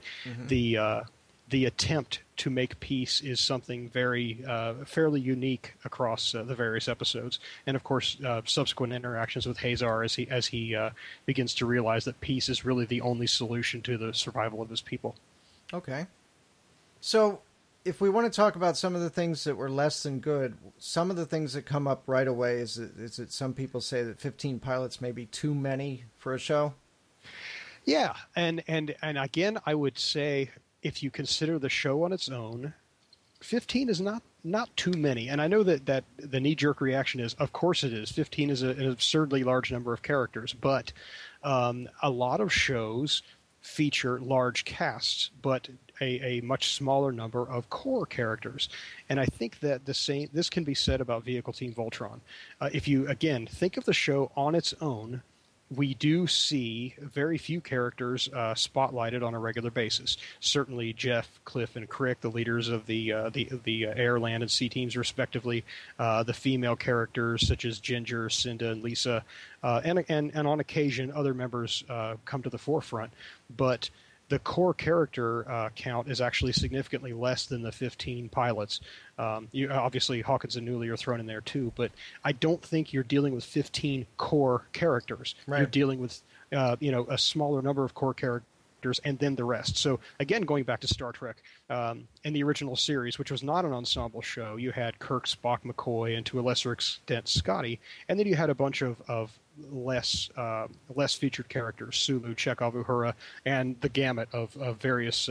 the attempt to make peace is something very fairly unique across the various episodes, and of course subsequent interactions with Hazar as he begins to realize that peace is really the only solution to the survival of his people. Okay, so if we want to talk about some of the things that were less than good, some of the things that come up right away is that some people say that 15 pilots may be too many for a show. Yeah, and again, I would say if you consider the show on its own, 15 is not too many. And I know that the knee-jerk reaction is, of course it is. 15 is an absurdly large number of characters, but a lot of shows feature large casts, but a much smaller number of core characters. And I think that this can be said about Vehicle Team Voltron. If you, again, think of the show on its own, we do see very few characters spotlighted on a regular basis. Certainly Jeff, Cliff, and Crick, the leaders of the air, land, and sea teams, respectively. The female characters such as Ginger, Cinda, and Lisa, and on occasion other members come to the forefront. But the core character count is actually significantly less than the 15 pilots. Obviously, Hawkins and Newley are thrown in there too, but I don't think you're dealing with 15 core characters. Right. You're dealing with a smaller number of core characters and then the rest. So again, going back to Star Trek, in the original series, which was not an ensemble show, you had Kirk, Spock, McCoy, and to a lesser extent Scotty, and then you had a bunch of less featured characters, Sulu, Chekhov, Uhura, and the gamut of various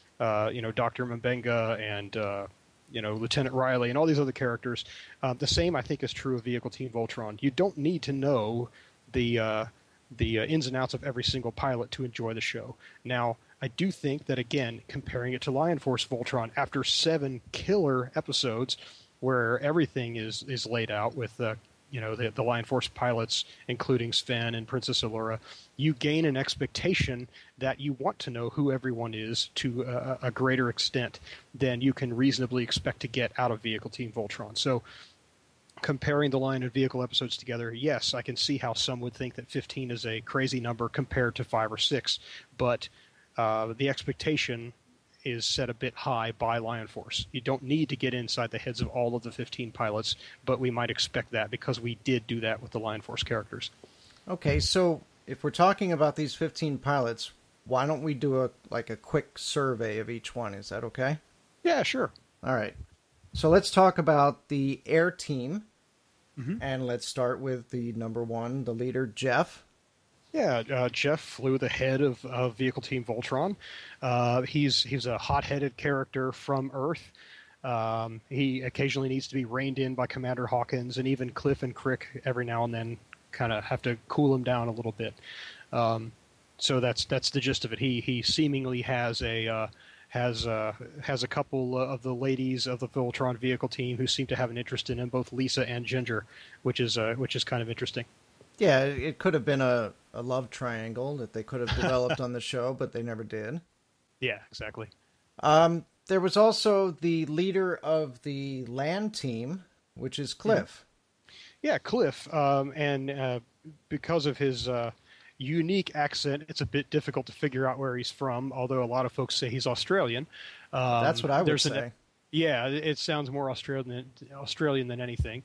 Dr. Mbenga and Lieutenant Riley and all these other characters. The same, I think, is true of Vehicle Team Voltron. You don't need to know the ins and outs of every single pilot to enjoy the show. Now, I do think that, again, comparing it to Lion Force Voltron, after 7 killer episodes where everything is laid out with the Lion Force pilots, including Sven and Princess Allura, you gain an expectation that you want to know who everyone is to a greater extent than you can reasonably expect to get out of Vehicle Team Voltron. So comparing the Lion and Vehicle episodes together, yes, I can see how some would think that 15 is a crazy number compared to 5 or 6, but the expectation is set a bit high by Lion Force. You don't need to get inside the heads of all of the 15 pilots, but we might expect that because we did do that with the Lion Force characters. Okay, so if we're talking about these 15 pilots, why don't we do a quick survey of each one? Is that okay? Yeah, sure. All right. So let's talk about the air team, and let's start with the number one, the leader, Jeff. Yeah, Jeff flew the head of Vehicle Team Voltron. He's a hot-headed character from Earth. He occasionally needs to be reined in by Commander Hawkins, and even Cliff and Crick every now and then kind of have to cool him down a little bit. So that's the gist of it. He seemingly has a couple of the ladies of the Voltron Vehicle Team who seem to have an interest in him, both Lisa and Ginger, which is kind of interesting. Yeah, it could have been a love triangle that they could have developed on the show, but they never did. Yeah, exactly. There was also the leader of the land team, which is Cliff. Yeah, Cliff. And because of his unique accent, it's a bit difficult to figure out where he's from, although a lot of folks say he's Australian. That's what I would say. Yeah, it sounds more Australian than anything.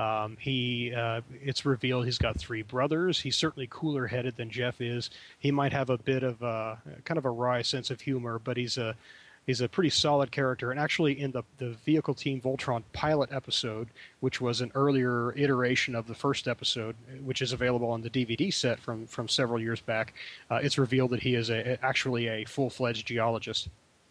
It's revealed he's got 3 brothers. He's certainly cooler headed than Jeff is. He might have a bit of kind of a wry sense of humor, but he's a pretty solid character. And actually, in the Vehicle Team Voltron pilot episode, which was an earlier iteration of the first episode, which is available on the DVD set from several years back, it's revealed that he is actually a full-fledged geologist.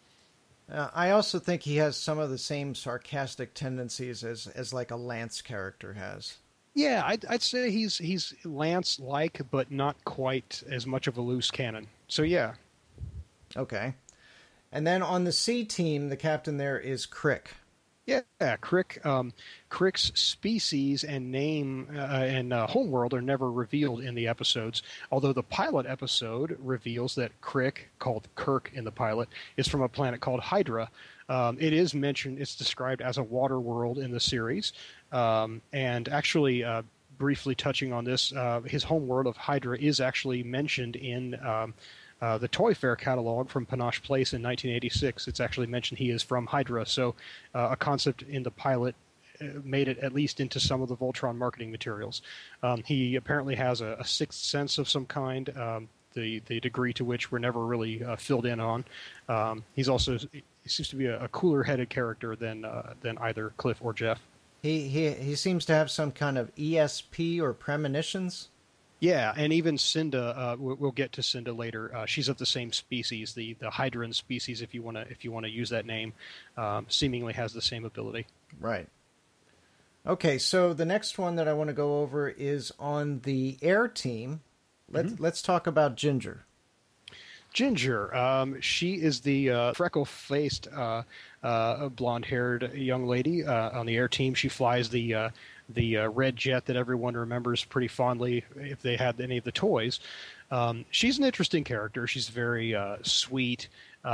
I also think he has some of the same sarcastic tendencies as like a Lance character has. Yeah, I'd say he's Lance-like, but not quite as much of a loose cannon. So yeah. Okay. And then on the C team, the captain there is Crick. Yeah, Crick's species and name and homeworld are never revealed in the episodes, although the pilot episode reveals that Crick, called Kirk in the pilot, is from a planet called Hydra. It is mentioned, it's described as a water world in the series, and actually, briefly touching on this, his homeworld of Hydra is actually mentioned in the Toy Fair catalog from Panache Place in 1986. It's actually mentioned he is from Hydra, so a concept in the pilot made it at least into some of the Voltron marketing materials. He apparently has a sixth sense of some kind, the degree to which we're never really filled in on. He seems to be a cooler-headed character than either Cliff or Jeff. He seems to have some kind of ESP or premonitions. Yeah, and even Cinda, we'll get to Cinda later. She's of the same species, the Hydran species, if you want to use that name. Seemingly has the same ability. Right. Okay, so the next one that I want to go over is on the air team. Let's talk about Ginger. Ginger, she is the freckle-faced, blonde-haired young lady on the air team. She flies the red jet that everyone remembers pretty fondly if they had any of the toys. She's an interesting character. She's very sweet,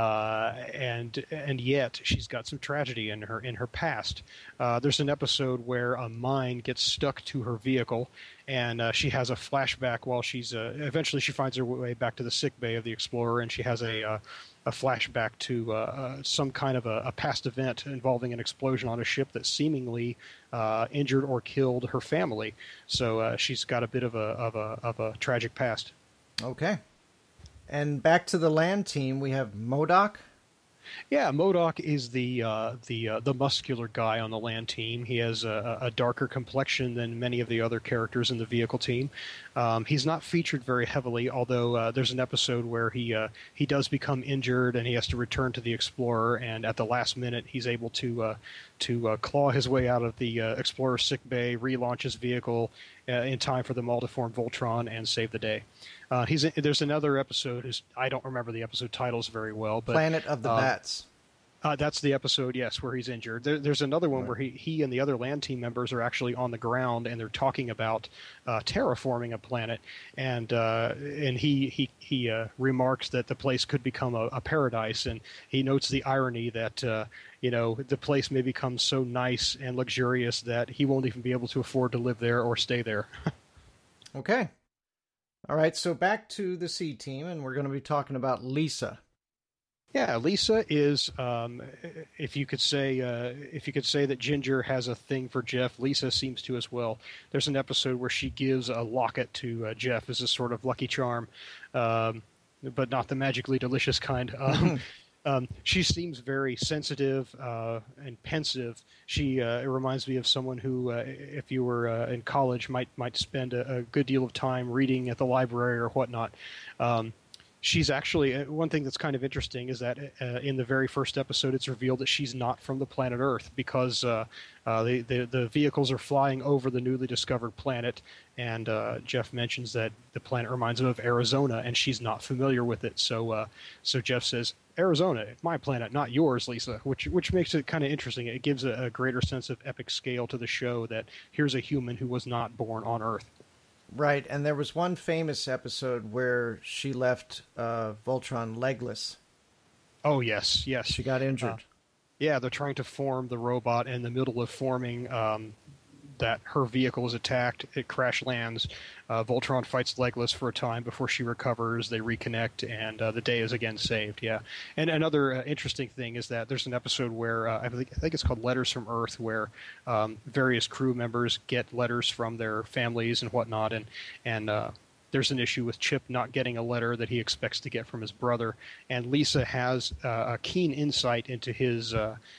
and yet she's got some tragedy in her past. There's an episode where a mine gets stuck to her vehicle, and she has a flashback while she's eventually she finds her way back to the sick bay of the Explorer, and she has a flashback to some kind of a past event involving an explosion on a ship that seemingly injured or killed her family. So she's got a bit of a tragic past. Okay. And back to the land team, we have MODOK. Yeah, MODOK is the muscular guy on the land team. He has a darker complexion than many of the other characters in the vehicle team. He's not featured very heavily, although there's an episode where he does become injured and he has to return to the Explorer, and at the last minute he's able to claw his way out of the Explorer's sick bay, relaunch his vehicle in time for them all to form Voltron and save the day. There's another episode. I don't remember the episode titles very well, but Planet of the Bats. That's the episode, yes, where he's injured. There's another one where he and the other land team members are actually on the ground and they're talking about terraforming a planet, and he remarks that the place could become a paradise, and he notes the irony that the place may become so nice and luxurious that he won't even be able to afford to live there or stay there. Okay. All right, so back to the C team, and we're going to be talking about Lisa. Yeah, Lisa is, if you could say that Ginger has a thing for Jeff, Lisa seems to as well. There's an episode where she gives a locket to Jeff as a sort of lucky charm, but not the magically delicious kind. She seems very sensitive and pensive. It reminds me of someone who, if you were in college, might spend a good deal of time reading at the library or whatnot. She's actually, one thing that's kind of interesting is that in the very first episode, it's revealed that she's not from the planet Earth, because the vehicles are flying over the newly discovered planet, and Jeff mentions that the planet reminds him of Arizona, and she's not familiar with it. So Jeff says, "Arizona, my planet, not yours, Lisa," which makes it kind of interesting. It gives a greater sense of epic scale to the show that here's a human who was not born on Earth. Right, and there was one famous episode where she left Voltron legless. Oh, yes. She got injured. Yeah, they're trying to form the robot in the middle of forming that her vehicle is attacked. It crash lands. Voltron fights Legless for a time before she recovers. They reconnect, and the day is again saved. Yeah. And another interesting thing is that there's an episode where I think it's called Letters from Earth, where various crew members get letters from their families and whatnot, and there's an issue with Chip not getting a letter that he expects to get from his brother, and Lisa has a keen insight into his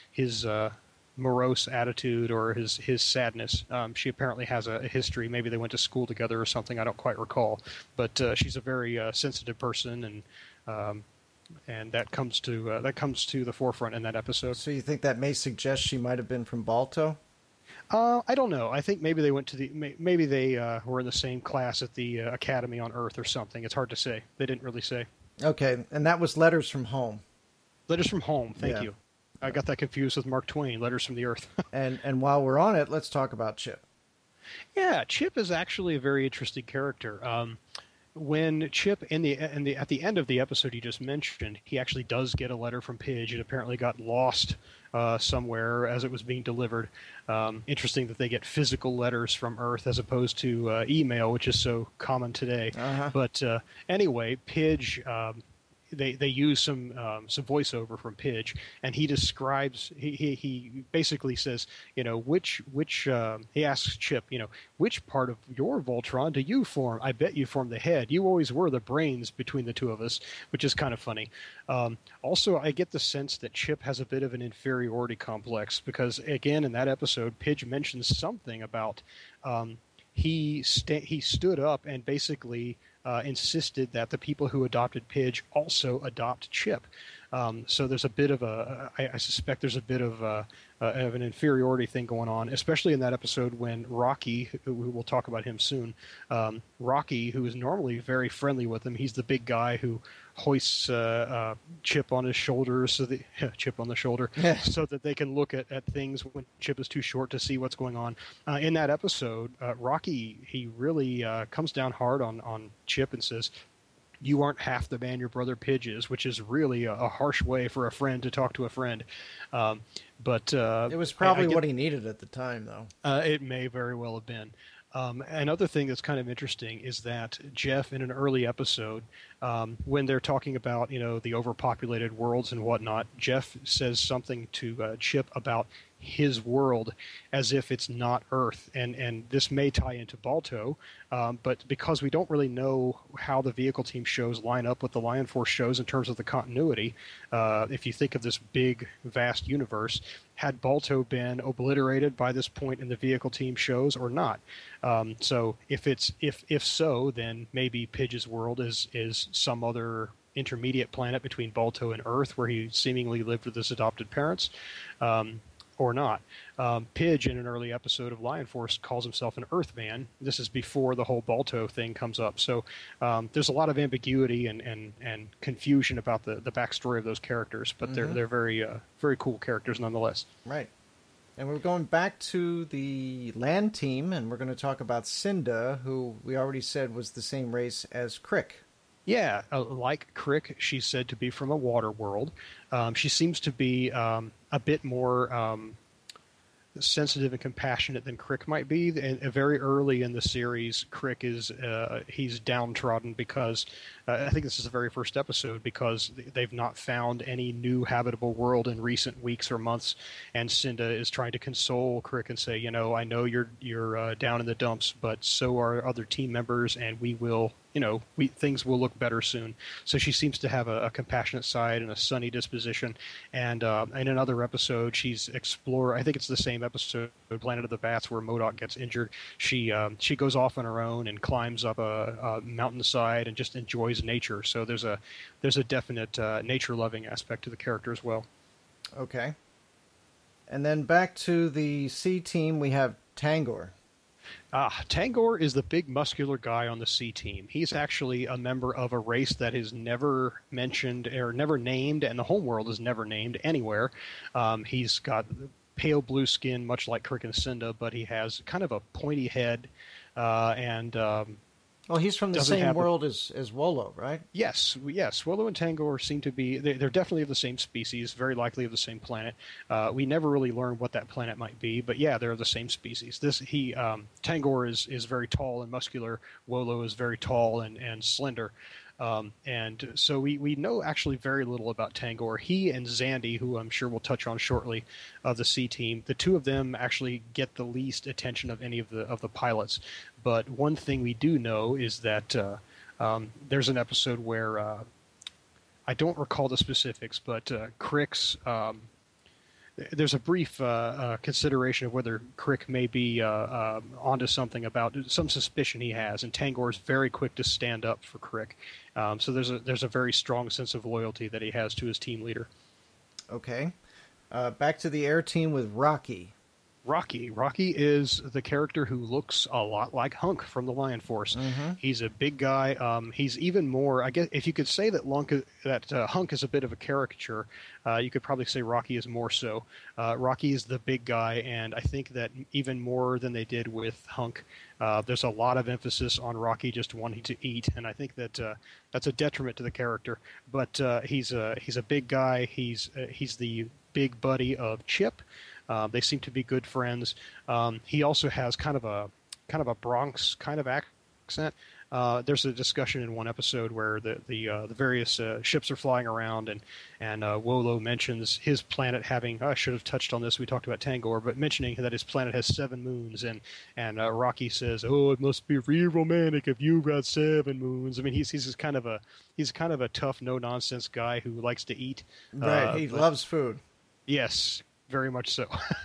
morose attitude or his sadness. She apparently has a history. Maybe they went to school together or something. I don't quite recall. But she's a very sensitive person, and that comes to the forefront in that episode. So you think that may suggest she might have been from Balto? I don't know. I think maybe they went to maybe they were in the same class at the academy on Earth or something. It's hard to say. They didn't really say. Okay, and that was Letters from Home. Letters from Home. Thank you. I got that confused with Mark Twain, Letters from the Earth. and while we're on it, let's talk about Chip. Yeah, Chip is actually a very interesting character. When Chip at the end of the episode you just mentioned, he actually does get a letter from Pidge. It apparently got lost somewhere as it was being delivered. Interesting that they get physical letters from Earth as opposed to email, which is so common today. Uh-huh. But anyway, Pidge. They use some voiceover from Pidge, and he describes. He basically says, which he asks Chip, which part of your Voltron do you form? I bet you form the head. You always were the brains between the two of us, which is kind of funny. Also, I get the sense that Chip has a bit of an inferiority complex because, again, in that episode, Pidge mentions something about he stood up and basically insisted that the people who adopted Pidge also adopt Chip. So there's a bit of I suspect there's a bit of an inferiority thing going on, especially in that episode when Rocky, we'll talk about him soon, Rocky, who is normally very friendly with him, he's the big guy who hoists Chip on his shoulders, Chip on the shoulder, so that they can look at things when Chip is too short to see what's going on. In that episode, Rocky, he really comes down hard on Chip and says, "You aren't half the man your brother Pidge is," which is really a harsh way for a friend to talk to a friend. But it was probably what he needed at the time, though. It may very well have been. Another thing that's kind of interesting is that Jeff, in an early episode, when they're talking about the overpopulated worlds and whatnot, Jeff says something to Chip about his world as if it's not Earth, and this may tie into Balto, but because we don't really know how the vehicle team shows line up with the Lion Force shows in terms of the continuity, if you think of this big, vast universe, had Balto been obliterated by this point in the vehicle team shows or not? So if so, then maybe Pidge's world is some other intermediate planet between Balto and Earth where he seemingly lived with his adopted parents. Or not. Pidge, in an early episode of Lion Force, calls himself an Earthman. This is before the whole Balto thing comes up. So there's a lot of ambiguity and confusion about the backstory of those characters, but they're very very cool characters nonetheless. Right. And we're going back to the land team, and we're going to talk about Cinda, who we already said was the same race as Crick. Yeah, like Crick, she's said to be from a water world. She seems to be a bit more sensitive and compassionate than Crick might be. And very early in the series, Crick is he's downtrodden because I think this is the very first episode, because they've not found any new habitable world in recent weeks or months, and Cinda is trying to console Crick and say, I know you're down in the dumps, but so are other team members, and we will. Things will look better soon. So she seems to have a compassionate side and a sunny disposition. And in another episode, she's I think it's the same episode, Planet of the Bats, where MODOK gets injured. She goes off on her own and climbs up a mountainside and just enjoys nature. So there's a definite nature-loving aspect to the character as well. Okay. And then back to the C team, we have Tangor. Tangor is the big muscular guy on the C team. He's actually a member of a race that is never mentioned or never named, and the homeworld is never named anywhere. He's got pale blue skin, much like Crick and Cinda, but he has kind of a pointy head, and Well, he's from the doesn't same have world as Wolo, right? Yes. Wolo and Tangor seem to be, they're definitely of the same species, very likely of the same planet. We never really learned what that planet might be, but yeah, they're the same species. Tangor is very tall and muscular. Wolo is very tall and slender. And so we know actually very little about Tangor. He and Zandy, who I'm sure we'll touch on shortly, of the C Team, the two of them actually get the least attention of any of the pilots. But one thing we do know is that there's an episode where I don't recall the specifics, but Crick's there's a brief consideration of whether Crick may be onto something about some suspicion he has, and Tangor is very quick to stand up for Crick. So there's a very strong sense of loyalty that he has to his team leader. Okay. Back to the air team with Rocky. Rocky is the character who looks a lot like Hunk from the Lion Force. Mm-hmm. He's a big guy. He's even more, I guess, if you could say that Hunk is a bit of a caricature, you could probably say Rocky is more so. Rocky is the big guy, and I think that even more than they did with Hunk, there's a lot of emphasis on Rocky just wanting to eat, and I think that that's a detriment to the character. But he's a big guy. He's the big buddy of Chip. They seem to be good friends. He also has kind of a Bronx kind of accent. There's a discussion in one episode where the various ships are flying around, and Wolo mentions his planet having. I should have touched on this. We talked about Tangor, but mentioning that his planet has 7 moons, and Rocky says, "Oh, it must be real romantic if you've got 7 moons." I mean, he's kind of a tough, no nonsense guy who likes to eat. Right, he loves food. Yes. Very much so.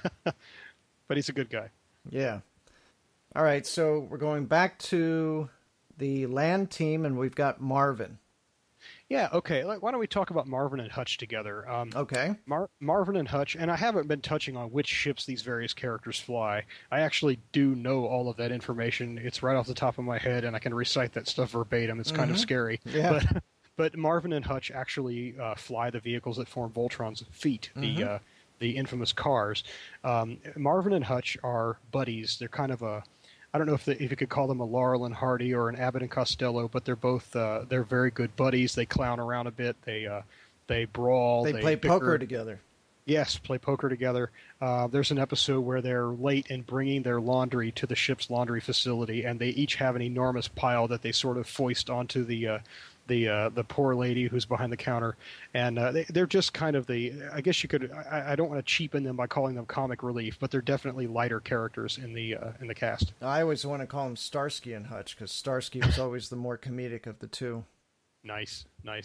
But he's a good guy. Yeah. All right, so we're going back to the land team, and we've got Marvin. Yeah, okay. Why don't we talk about Marvin and Hutch together? Okay. Marvin and Hutch, and I haven't been touching on which ships these various characters fly. I actually do know all of that information. It's right off the top of my head, and I can recite that stuff verbatim. It's kind of scary. Yeah. But Marvin and Hutch actually fly the vehicles that form Voltron's feet, the infamous cars. Marvin and Hutch are buddies. They're kind of I don't know if you could call them a Laurel and Hardy or an Abbott and Costello, but they're both they're very good buddies. They clown around a bit. They brawl. They play poker together. Yes, play poker together. There's an episode where they're late in bringing their laundry to the ship's laundry facility, and they each have an enormous pile that they sort of foist onto the poor lady who's behind the counter, and they're just kind of I guess you could. I don't want to cheapen them by calling them comic relief, but they're definitely lighter characters in the cast. I always want to call them Starsky and Hutch because Starsky was always the more comedic of the two. Nice.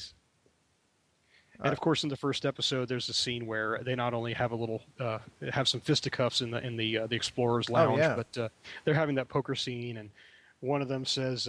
And of course, in the first episode, there's a scene where they not only have have some fisticuffs in the Explorer's Lounge, but they're having that poker scene, and one of them says.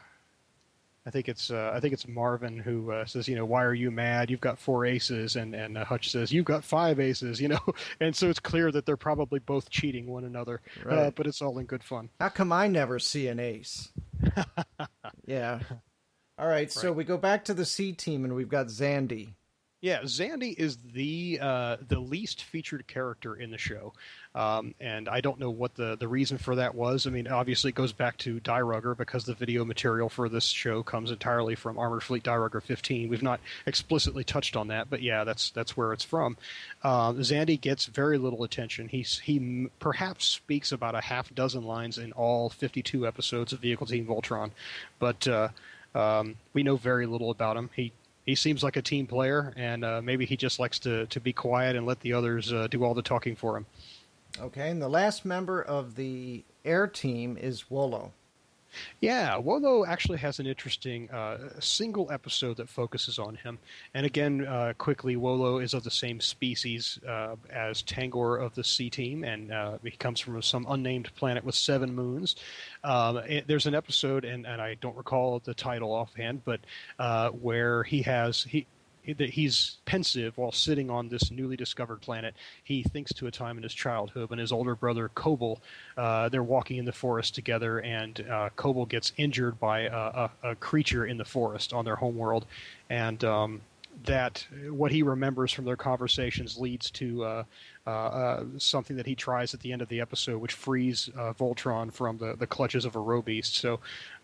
I think it's Marvin who says, why are you mad? You've got 4 aces, and Hutch says, you've got 5 aces, and so it's clear that they're probably both cheating one another, right. But it's all in good fun. How come I never see an ace? Yeah. All right, so we go back to the C team, and we've got Zandy. Yeah, Zandy is the least featured character in the show, and I don't know what the reason for that was. I mean, obviously it goes back to Die Rugger because the video material for this show comes entirely from Armored Fleet Die Rugger 15. We've not explicitly touched on that, but yeah, that's where it's from. Zandy gets very little attention. He perhaps speaks about a half dozen lines in all 52 episodes of Vehicle Team Voltron, but we know very little about him. He seems like a team player, and maybe he just likes to be quiet and let the others do all the talking for him. Okay, and the last member of the air team is Wolo. Yeah, Wolo actually has an interesting single episode that focuses on him. And again, quickly, Wolo is of the same species as Tangor of the C Team, and he comes from some unnamed planet with 7 moons. There's an episode, and I don't recall the title offhand, but where he's pensive while sitting on this newly discovered planet. He thinks to a time in his childhood when his older brother Kobel, they're walking in the forest together, and Kobel gets injured by a creature in the forest on their homeworld, and that what he remembers from their conversations leads to something that he tries at the end of the episode, which frees Voltron from the clutches of a Robeast. So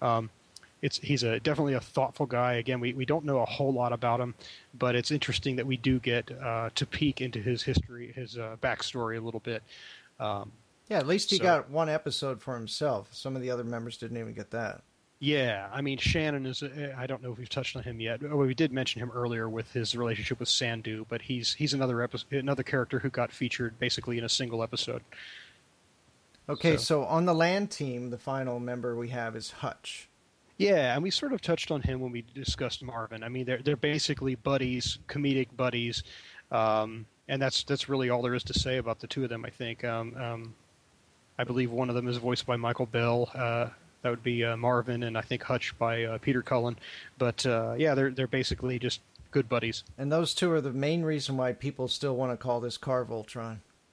he's definitely a thoughtful guy. Again, we don't know a whole lot about him, but it's interesting that we do get to peek into his history, his backstory a little bit. Yeah, at least he got one episode for himself. Some of the other members didn't even get that. Yeah, I mean, Shannon is, I don't know if we've touched on him yet. Well, we did mention him earlier with his relationship with Sandu, but he's another character who got featured basically in a single episode. Okay, so on the land team, the final member we have is Hutch. Yeah, and we sort of touched on him when we discussed Marvin. I mean, they're basically buddies, comedic buddies, and that's really all there is to say about the two of them, I think. I believe one of them is voiced by Michael Bell. That would be Marvin, and I think Hutch by Peter Cullen. But yeah, they're basically just good buddies. And those two are the main reason why people still want to call this car Voltron.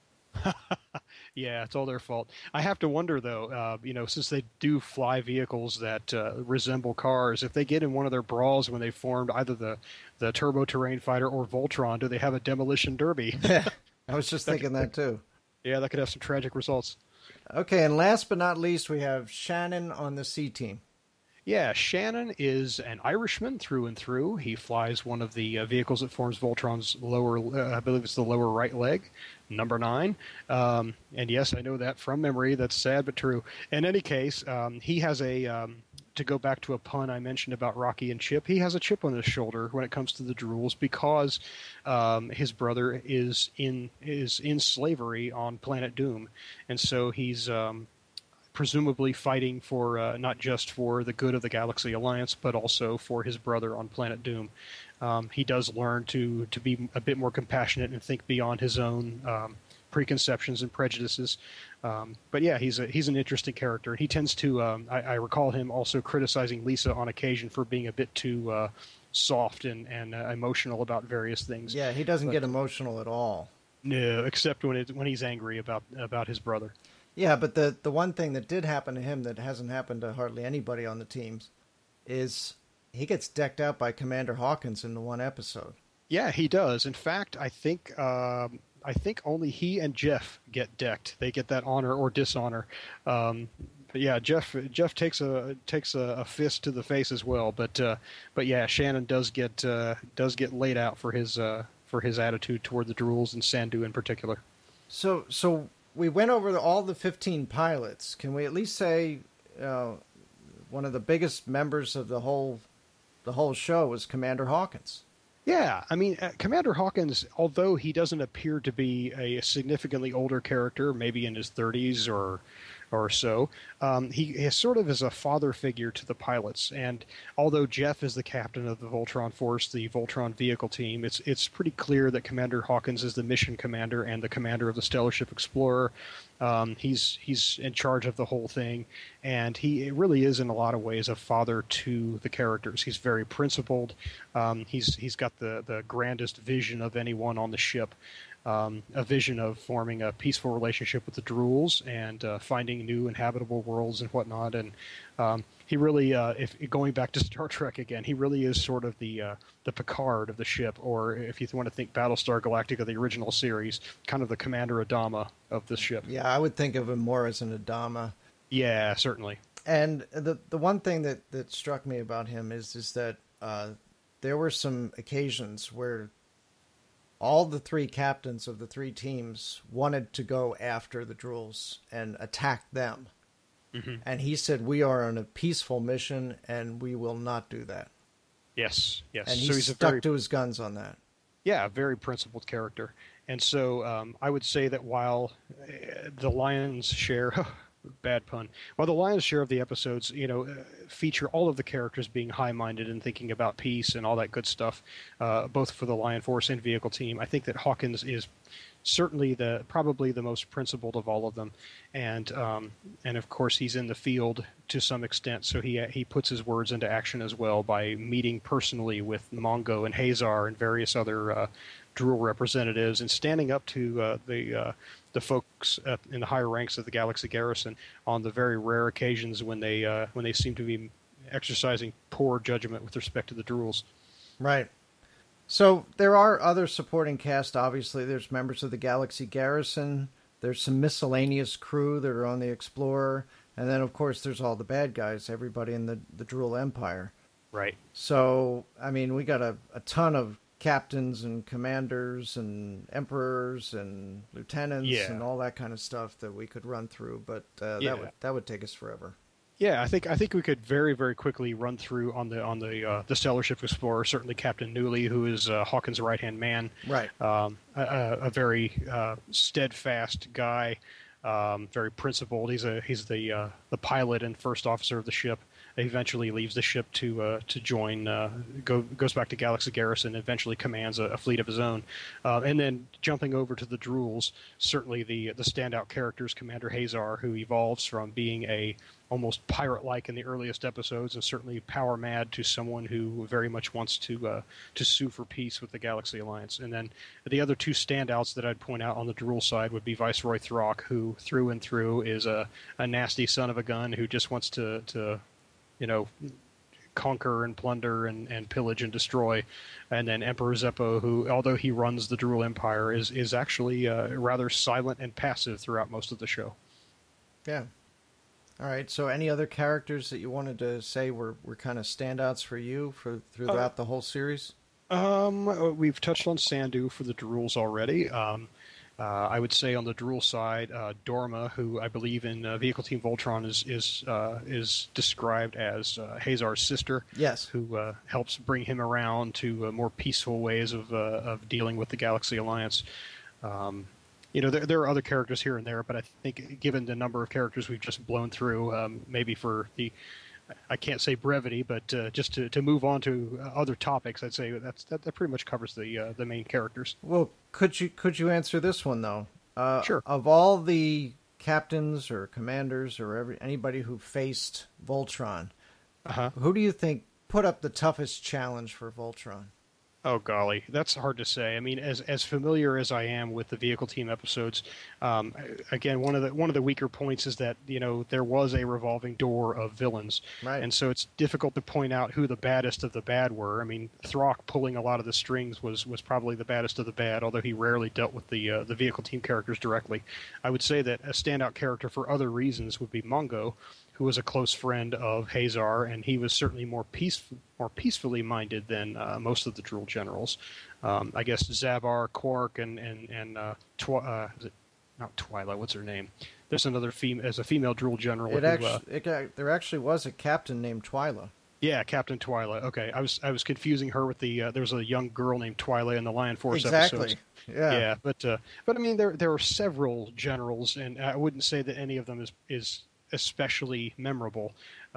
Yeah, it's all their fault. I have to wonder, though, since they do fly vehicles that resemble cars, if they get in one of their brawls when they formed either the Turbo Terrain Fighter or Voltron, do they have a demolition derby? I was just thinking that, too. Yeah, that could have some tragic results. Okay, and last but not least, we have Shannon on the C team. Yeah, Shannon is an Irishman through and through. He flies one of the vehicles that forms Voltron's lower, I believe it's the lower right leg, number 9. And yes, I know that from memory. That's sad but true. In any case, he has to go back to a pun I mentioned about Rocky and Chip, he has a chip on his shoulder when it comes to the Drools because his brother is in slavery on Planet Doom. And so he's presumably fighting for not just for the good of the Galaxy Alliance, but also for his brother on Planet Doom. He does learn to be a bit more compassionate and think beyond his own preconceptions and prejudices. But yeah, he's an interesting character. He tends to, I recall him also criticizing Lisa on occasion for being a bit too soft and emotional about various things. Yeah, he doesn't get emotional at all. No, except when he's angry about his brother. Yeah, but the one thing that did happen to him that hasn't happened to hardly anybody on the teams is he gets decked out by Commander Hawkins in the one episode. Yeah, he does. In fact, I think only he and Jeff get decked. They get that honor or dishonor. But yeah, Jeff takes a fist to the face as well. But yeah, Shannon does get laid out for his attitude toward the Drools and Sandu in particular. So we went over all the 15 pilots. Can we at least say one of the biggest members of the whole show was Commander Hawkins? Yeah, I mean, Commander Hawkins, although he doesn't appear to be a significantly older character, maybe in his 30s or so, he sort of is a father figure to the pilots. And although Jeff is the captain of the Voltron Force, the Voltron vehicle team, it's pretty clear that Commander Hawkins is the mission commander and the commander of the Stellar Ship Explorer. He's in charge of the whole thing, and he really is in a lot of ways a father to the characters. He's very principled. He's got the grandest vision of anyone on the ship. A vision of forming a peaceful relationship with the Drools and finding new inhabitable worlds and whatnot. And he really, if going back to Star Trek again, he really is sort of the Picard of the ship, or if you want to think Battlestar Galactica, the original series, kind of the Commander Adama of the ship. Yeah, I would think of him more as an Adama. Yeah, certainly. And the one thing that struck me about him is that there were some occasions where all the 3 captains of the 3 teams wanted to go after the Drools and attack them. Mm-hmm. And he said, we are on a peaceful mission, and we will not do that. Yes. And he's stuck to his guns on that. Yeah, a very principled character. And so I would say that while the lion's share... bad pun. While the lion's share of the episodes, feature all of the characters being high-minded and thinking about peace and all that good stuff, both for the Lion Force and vehicle team, I think that Hawkins is certainly probably the most principled of all of them, and of course he's in the field to some extent, so he puts his words into action as well by meeting personally with Mongo and Hazar and various other Drool representatives and standing up to the folks in the higher ranks of the Galaxy Garrison on the very rare occasions when they seem to be exercising poor judgment with respect to the Drools. Right. So there are other supporting cast, obviously. There's members of the Galaxy Garrison. There's some miscellaneous crew that are on the Explorer. And then, of course, there's all the bad guys, everybody in the Drool Empire. Right. So, I mean, we got a ton of captains and commanders and emperors and lieutenants and all that kind of stuff that we could run through. But that would take us forever. Yeah, I think we could very, very quickly run through on the Stellar Ship Explorer. Certainly, Captain Newley, who is Hawkins' right-hand man, right? A very steadfast guy, very principled. He's the pilot and first officer of the ship. He eventually leaves the ship to join, goes back to Galaxy Garrison, and eventually commands a fleet of his own. And then jumping over to the Drools, certainly the standout characters, Commander Hazar, who evolves from being a almost pirate-like in the earliest episodes, and certainly power-mad to someone who very much wants to sue for peace with the Galaxy Alliance. And then the other two standouts that I'd point out on the Drool side would be Viceroy Throck, who through and through is a nasty son of a gun who just wants to conquer and plunder and pillage and destroy. And then Emperor Zeppo, who, although he runs the Drool Empire, is actually rather silent and passive throughout most of the show. Yeah. All right. So any other characters that you wanted to say were kind of standouts for you throughout the whole series? We've touched on Sandu for the Drools already. I would say on the Drool side, Dorma, who I believe in Vehicle Team Voltron is described as Hazar's sister. Yes. Who helps bring him around to more peaceful ways of dealing with the Galaxy Alliance. There are other characters here and there, but I think given the number of characters we've just blown through, maybe for the, I can't say brevity, but just to move on to other topics, I'd say that pretty much covers the main characters. Well, could you answer this one though? Sure. Of all the captains or commanders or anybody who faced Voltron, who do you think put up the toughest challenge for Voltron? Oh golly, that's hard to say. I mean, as familiar as I am with the Vehicle Team episodes, again, one of the weaker points is that there was a revolving door of villains, right? And so it's difficult to point out who the baddest of the bad were. I mean, Throck pulling a lot of the strings was probably the baddest of the bad, although he rarely dealt with the Vehicle Team characters directly. I would say that a standout character for other reasons would be Mongo, who was a close friend of Hazar, and he was certainly more peacefully minded than most of the Drool generals. I guess Zabar, Quark, and is it not Twyla? What's her name? There's another there's a female Drool general. There actually was a captain named Twyla. Yeah, Captain Twyla. Okay, I was confusing her with the. There was a young girl named Twyla in the Lion Force episodes. Yeah, but I mean there are several generals, and I wouldn't say that any of them is especially memorable,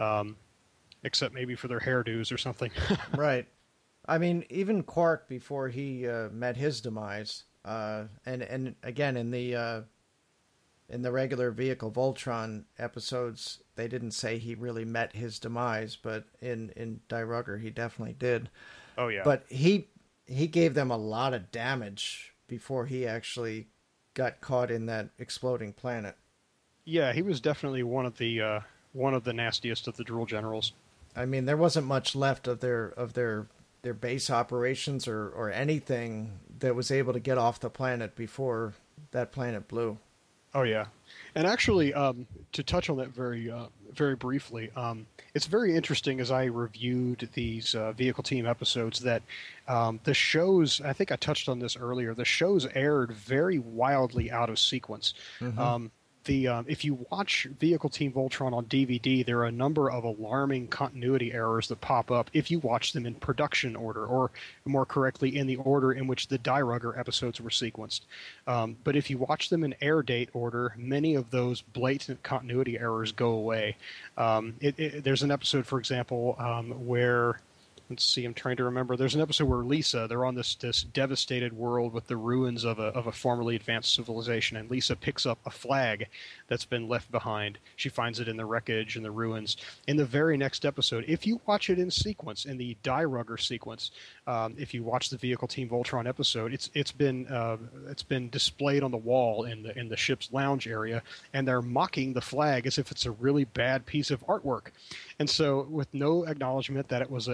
except maybe for their hairdos or something. Right. I mean, even Quark before he met his demise, and again in the regular Vehicle Voltron episodes, they didn't say he really met his demise, but in Die Rugger he definitely did. Oh yeah. But he gave them a lot of damage before he actually got caught in that exploding planet. Yeah, he was definitely one of the nastiest of the Drool generals. I mean, there wasn't much left of their base operations or anything that was able to get off the planet before that planet blew. Oh yeah, and actually, to touch on that very very briefly, it's very interesting as I reviewed these Vehicle Team episodes that the shows. I think I touched on this earlier. The shows aired very wildly out of sequence. Mm-hmm. If you watch Vehicle Team Voltron on DVD, there are a number of alarming continuity errors that pop up if you watch them in production order, or more correctly, in the order in which the Die Rugger episodes were sequenced. But if you watch them in air date order, many of those blatant continuity errors go away. There's an episode, for example, where... Let's see, I'm trying to remember. There's an episode where Lisa, they're on this devastated world with the ruins of a formerly advanced civilization, and Lisa picks up a flag that's been left behind. She finds it in the wreckage and the ruins. In the very next episode, if you watch it in sequence, in the Die Rugger sequence, if you watch the Vehicle Team Voltron episode, it's been displayed on the wall in the ship's lounge area, and they're mocking the flag as if it's a really bad piece of artwork. And so, with no acknowledgement that it was an actual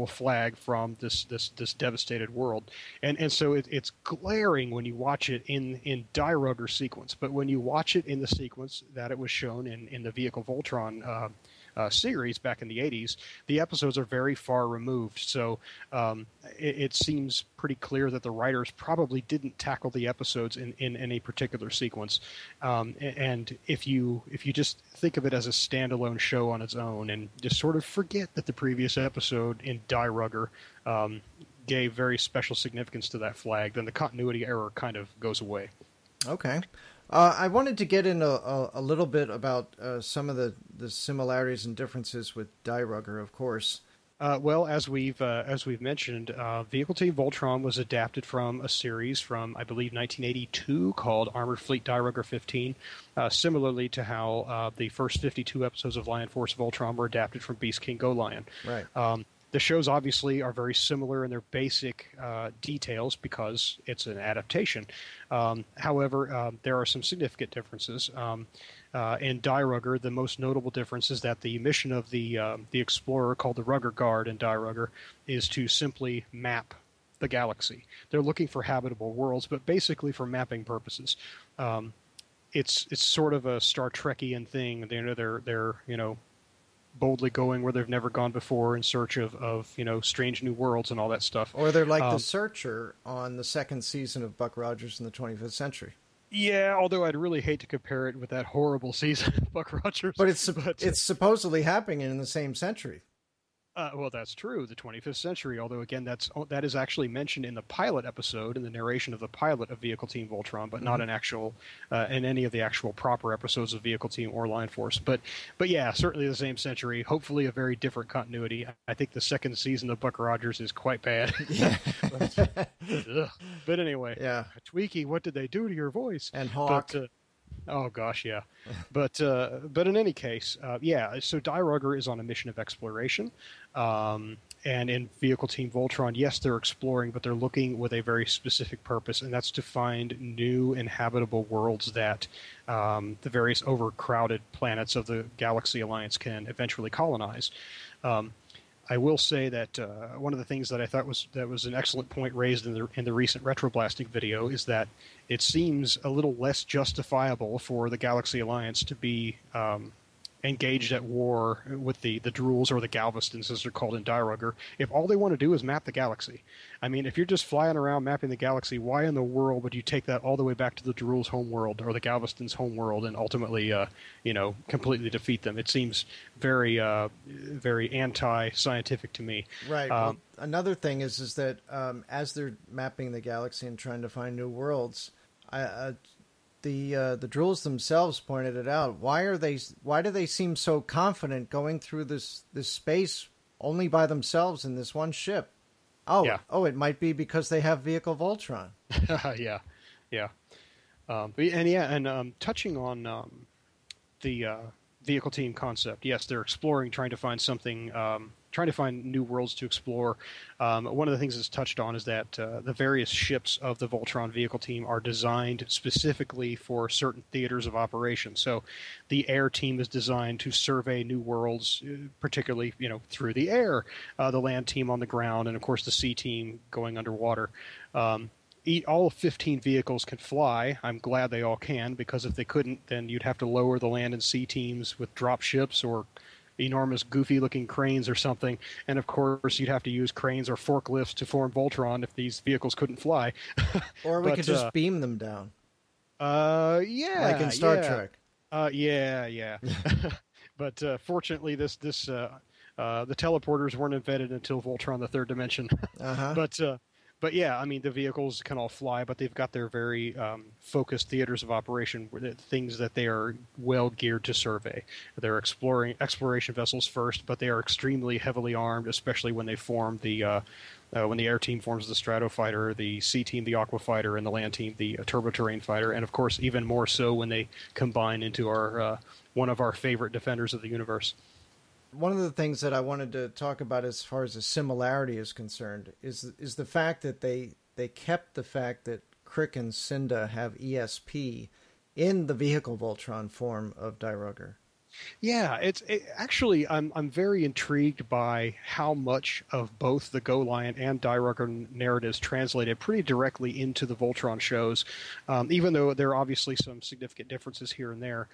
actual flag from this devastated world, and so it's glaring when you watch it in Die Rugger sequence. But when you watch it in the sequence that it was shown in the Vehicle Voltron series back in the 80s, the episodes are very far removed. So it seems pretty clear that the writers probably didn't tackle the episodes in any particular sequence. And if you just think of it as a standalone show on its own and just sort of forget that the previous episode in Die Rugger gave very special significance to that flag, then the continuity error kind of goes away. Okay. I wanted to get in a little bit about some of the similarities and differences with Die Rugger, of course. Well, as we've mentioned, Vehicle Team Voltron was adapted from a series from, I believe, 1982 called Armored Fleet Die Rugger 15, similarly to how the first 52 episodes of Lion Force Voltron were adapted from Beast King Go Lion. Right. The shows obviously are very similar in their basic details because it's an adaptation. However, there are some significant differences. In Die Rugger, the most notable difference is that the mission of the explorer called the Rugger Guard in Die Rugger is to simply map the galaxy. They're looking for habitable worlds, but basically for mapping purposes. It's sort of a Star Trekian thing. They're boldly going where they've never gone before in search of strange new worlds and all that stuff. Or they're like the Searcher on the second season of Buck Rogers in the 25th Century. Yeah, although I'd really hate to compare it with that horrible season of Buck Rogers. But it's supposedly happening in the same century. Well, that's true, the 25th century, although, again, that is actually mentioned in the pilot episode, in the narration of the pilot of Vehicle Team Voltron, but not in any of the actual proper episodes of Vehicle Team or Lion Force. But yeah, certainly the same century, hopefully a very different continuity. I think the second season of Buck Rogers is quite bad. Yeah. But anyway, yeah. Tweaky, what did they do to your voice? And Hawk. Oh gosh, yeah, but in any case, So Die Rugger is on a mission of exploration, and in Vehicle Team Voltron, yes, they're exploring, but they're looking with a very specific purpose, and that's to find new inhabitable worlds that the various overcrowded planets of the Galaxy Alliance can eventually colonize. I will say that one of the things that I thought was an excellent point raised in the recent Retroblasting video is that it seems a little less justifiable for the Galaxy Alliance to be engaged at war with the Drools or the Galvestons, as they're called in Die Rugger, if all they want to do is map the galaxy. I mean, if you're just flying around mapping the galaxy, why in the world would you take that all the way back to the Drools' homeworld or the Galvestons' homeworld and ultimately, completely defeat them? It seems very, very anti-scientific to me. Right. Well, another thing is that as they're mapping the galaxy and trying to find new worlds, the Drools themselves pointed it out. Why do they seem so confident going through this space only by themselves in this one ship? It might be because they have Vehicle Voltron. Yeah. Touching on the Vehicle Team concept, yes, they're exploring, trying to find something, trying to find new worlds to explore. One of the things that's touched on is that the various ships of the Voltron Vehicle Team are designed specifically for certain theaters of operation. So the air team is designed to survey new worlds, particularly through the air. The land team on the ground, and of course the sea team going underwater. All 15 vehicles can fly. I'm glad they all can, because if they couldn't, then you'd have to lower the land and sea teams with drop ships or enormous goofy-looking cranes or something. And of course, you'd have to use cranes or forklifts to form Voltron if these vehicles couldn't fly. Or we could just beam them down. Yeah. Like in Star Trek. Yeah. But fortunately, the teleporters weren't invented until Voltron: The Third Dimension. But yeah, I mean, the vehicles can all fly, but they've got their very focused theaters of operation, things that they are well geared to survey. They're exploration vessels first, but they are extremely heavily armed, especially when they form when the air team forms the Stratofighter, the sea team the Aqua Fighter, and the land team the Turbo Terrain Fighter, and of course even more so when they combine into our one of our favorite defenders of the universe. One of the things that I wanted to talk about as far as the similarity is concerned is the fact that they kept the fact that Crick and Cinda have ESP in the Vehicle Voltron form of Die Rugger. Yeah, actually I'm very intrigued by how much of both the Go Lion and Die Rucker narratives translated pretty directly into the Voltron shows, even though there are obviously some significant differences here and there.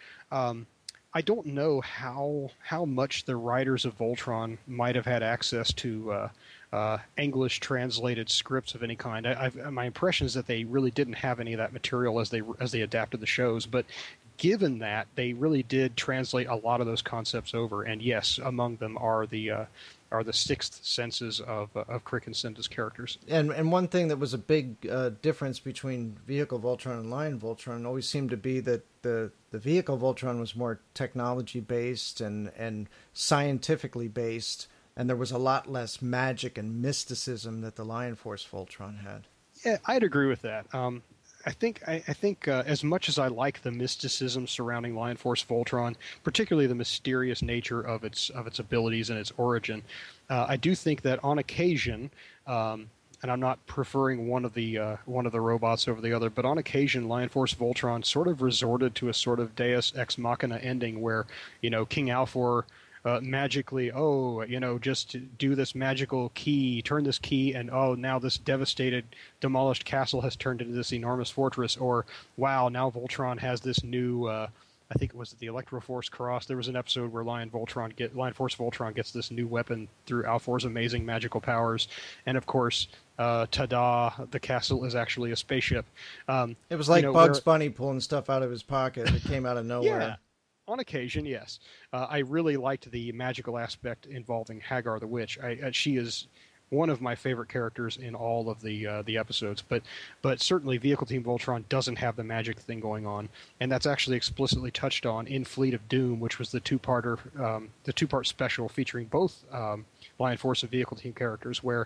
I don't know how much the writers of Voltron might have had access to English translated scripts of any kind. My impression is that they really didn't have any of that material as they adapted the shows, but given that, they really did translate a lot of those concepts over, and yes, among them are the sixth senses of Crick and Cinda's characters. And one thing that was a big difference between Vehicle Voltron and Lion Voltron always seemed to be that the Vehicle Voltron was more technology based and scientifically based, and there was a lot less magic and mysticism that the Lion Force Voltron had. Yeah, I'd agree with that. I think as much as I like the mysticism surrounding Lion Force Voltron, particularly the mysterious nature of its abilities and its origin, I do think that on occasion, and I'm not preferring one of the robots over the other, but on occasion, Lion Force Voltron sort of resorted to a sort of Deus Ex Machina ending where, King Alfor magically, just do this magical key, turn this key, and now this devastated, demolished castle has turned into this enormous fortress, or wow, now Voltron has this new, I think it was the Electroforce Cross. There was an episode where Lion Force Voltron gets this new weapon through Alfor's amazing magical powers, and of course, ta-da, the castle is actually a spaceship. It was like Bugs Bunny pulling stuff out of his pocket that came out of nowhere. Yeah. On occasion, yes. I really liked the magical aspect involving Hagar the Witch. She is one of my favorite characters in all of the episodes, but certainly Vehicle Team Voltron doesn't have the magic thing going on, and that's actually explicitly touched on in Fleet of Doom, which was the two-part special featuring both Lion Force and Vehicle Team characters, where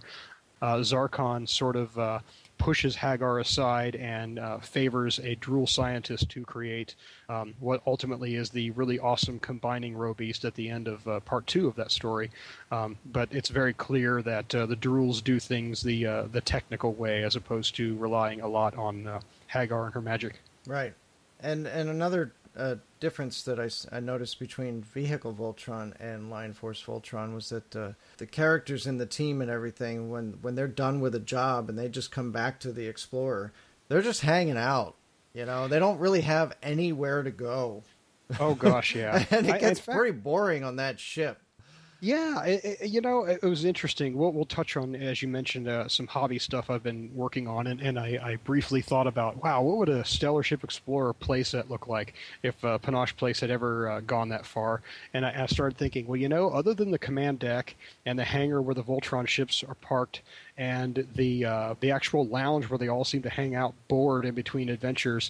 Zarkon sort of pushes Hagar aside and favors a Drool scientist to create what ultimately is the really awesome combining Robeast at the end of part 2 of that story. But it's very clear that the Drools do things the technical way as opposed to relying a lot on Hagar and her magic. Right. And another difference that I noticed between Vehicle Voltron and Lion Force Voltron was that the characters in the team and everything, when they're done with a job and they just come back to the Explorer, they're just hanging out. They don't really have anywhere to go. Oh gosh, yeah. And it gets very boring on that ship. Yeah, it was interesting. We'll touch on, as you mentioned, some hobby stuff I've been working on, and I briefly thought about, wow, what would a Stellar Ship Explorer playset look like if Panache Place had ever gone that far? And I started thinking, well, other than the command deck and the hangar where the Voltron ships are parked, and the actual lounge where they all seem to hang out bored in between adventures,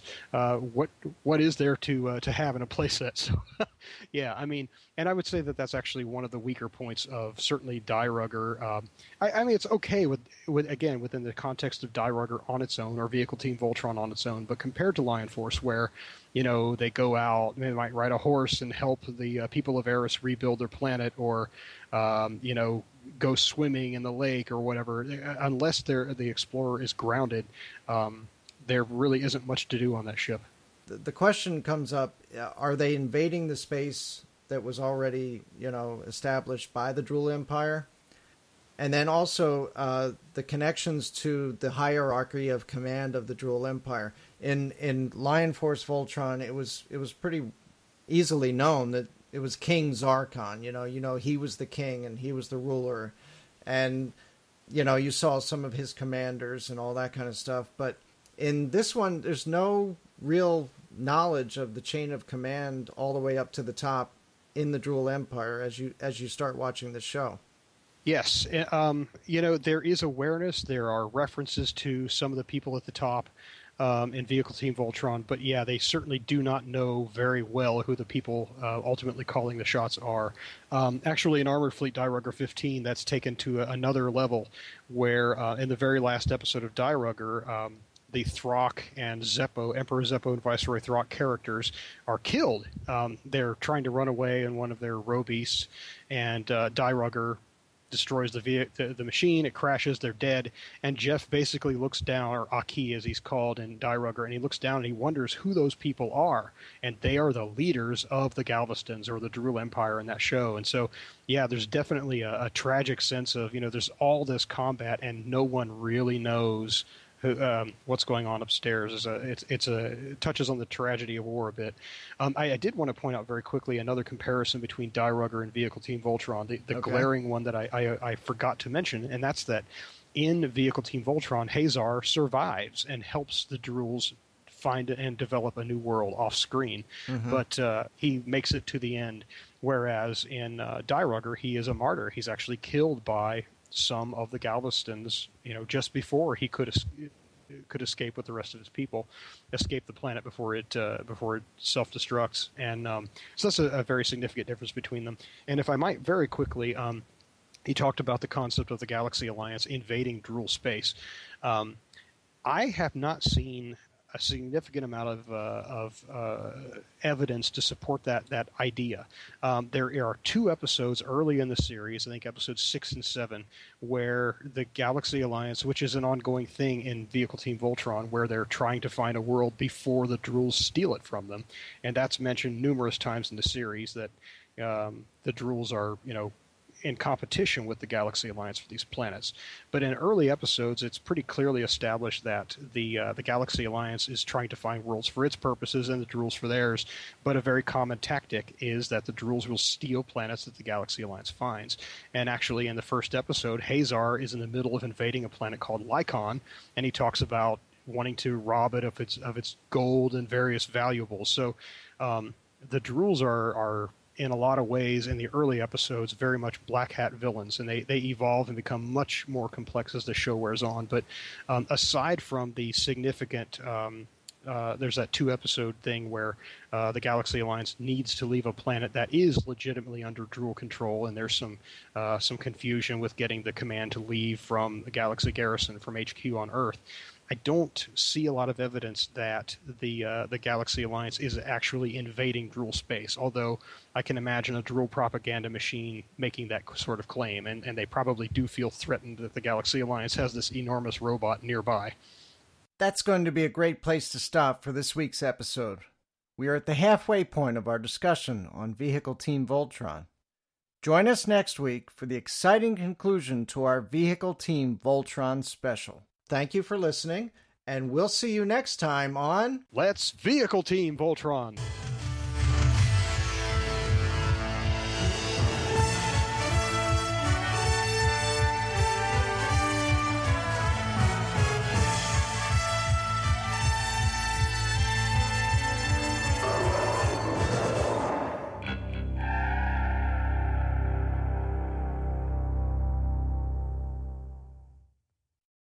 what is there to have in a playset? So, yeah, I mean, and I would say that that's actually one of the weaker points of certainly Die Rugger. I mean, it's okay with again within the context of Die Rugger on its own or Vehicle Team Voltron on its own, but compared to Lion Force, where they go out, they might ride a horse and help the people of Eris rebuild their planet, or go swimming in the lake or whatever. Unless the Explorer is grounded, there really isn't much to do on that ship. The question comes up: are they invading the space that was already, established by the Drool Empire? And then also the connections to the hierarchy of command of the Drool Empire. In Lion Force Voltron, it was pretty easily known that it was King Zarkon. He was the king and he was the ruler, and you saw some of his commanders and all that kind of stuff. But in this one, there's no real knowledge of the chain of command all the way up to the top in the Drool Empire as you start watching the show. Yes, there is awareness. There are references to some of the people at the top in Vehicle Team Voltron, but yeah, they certainly do not know very well who the people ultimately calling the shots are. Actually, in Armored Fleet Die Rugger 15, that's taken to another level, where in the very last episode of Die Rugger, the Throck and Zeppo, Emperor Zeppo and Viceroy Throck characters are killed. They're trying to run away in one of their Robeasts, and Die Rugger destroys the machine. It crashes. They're dead. And Jeff basically looks down, or Aki as he's called in Die Rugger, and he looks down and he wonders who those people are. And they are the leaders of the Galvestons, or the Drule Empire, in that show. And so, yeah, there's definitely a tragic sense of, there's all this combat and no one really knows what's going on upstairs. It touches on the tragedy of war a bit. I did want to point out very quickly another comparison between Die Rugger and Vehicle Team Voltron, the glaring one that I forgot to mention, and that's that in Vehicle Team Voltron, Hazar survives and helps the Drules find and develop a new world off screen, but he makes it to the end, whereas in Die Rugger, he is a martyr. He's actually killed by some of the Galvestons, just before he could escape with the rest of his people, escape the planet before it self-destructs. And so that's a very significant difference between them. And if I might very quickly, he talked about the concept of the Galaxy Alliance invading Drule space. I have not seen a significant amount of evidence to support that idea. There are 2 episodes early in the series, I think episodes 6 and 7, where the Galaxy Alliance, which is an ongoing thing in Vehicle Team Voltron, where they're trying to find a world before the Drules steal it from them. And that's mentioned numerous times in the series, that the Drules are, in competition with the Galaxy Alliance for these planets. But in early episodes, it's pretty clearly established that the Galaxy Alliance is trying to find worlds for its purposes and the Drules for theirs. But a very common tactic is that the Drules will steal planets that the Galaxy Alliance finds. And actually, in the first episode, Hazar is in the middle of invading a planet called Lycon, and he talks about wanting to rob it of its gold and various valuables. So the Drules are in a lot of ways, in the early episodes, very much black hat villains, and they evolve and become much more complex as the show wears on. But aside from the significant, there's that 2-episode thing where the Galaxy Alliance needs to leave a planet that is legitimately under Drule control, and there's some confusion with getting the command to leave from the Galaxy Garrison, from HQ on Earth. I don't see a lot of evidence that the Galaxy Alliance is actually invading Drule space, although I can imagine a Drule propaganda machine making that sort of claim, and they probably do feel threatened that the Galaxy Alliance has this enormous robot nearby. That's going to be a great place to stop for this week's episode. We are at the halfway point of our discussion on Vehicle Team Voltron. Join us next week for the exciting conclusion to our Vehicle Team Voltron special. Thank you for listening, and we'll see you next time on Let's Vehicle Team Voltron!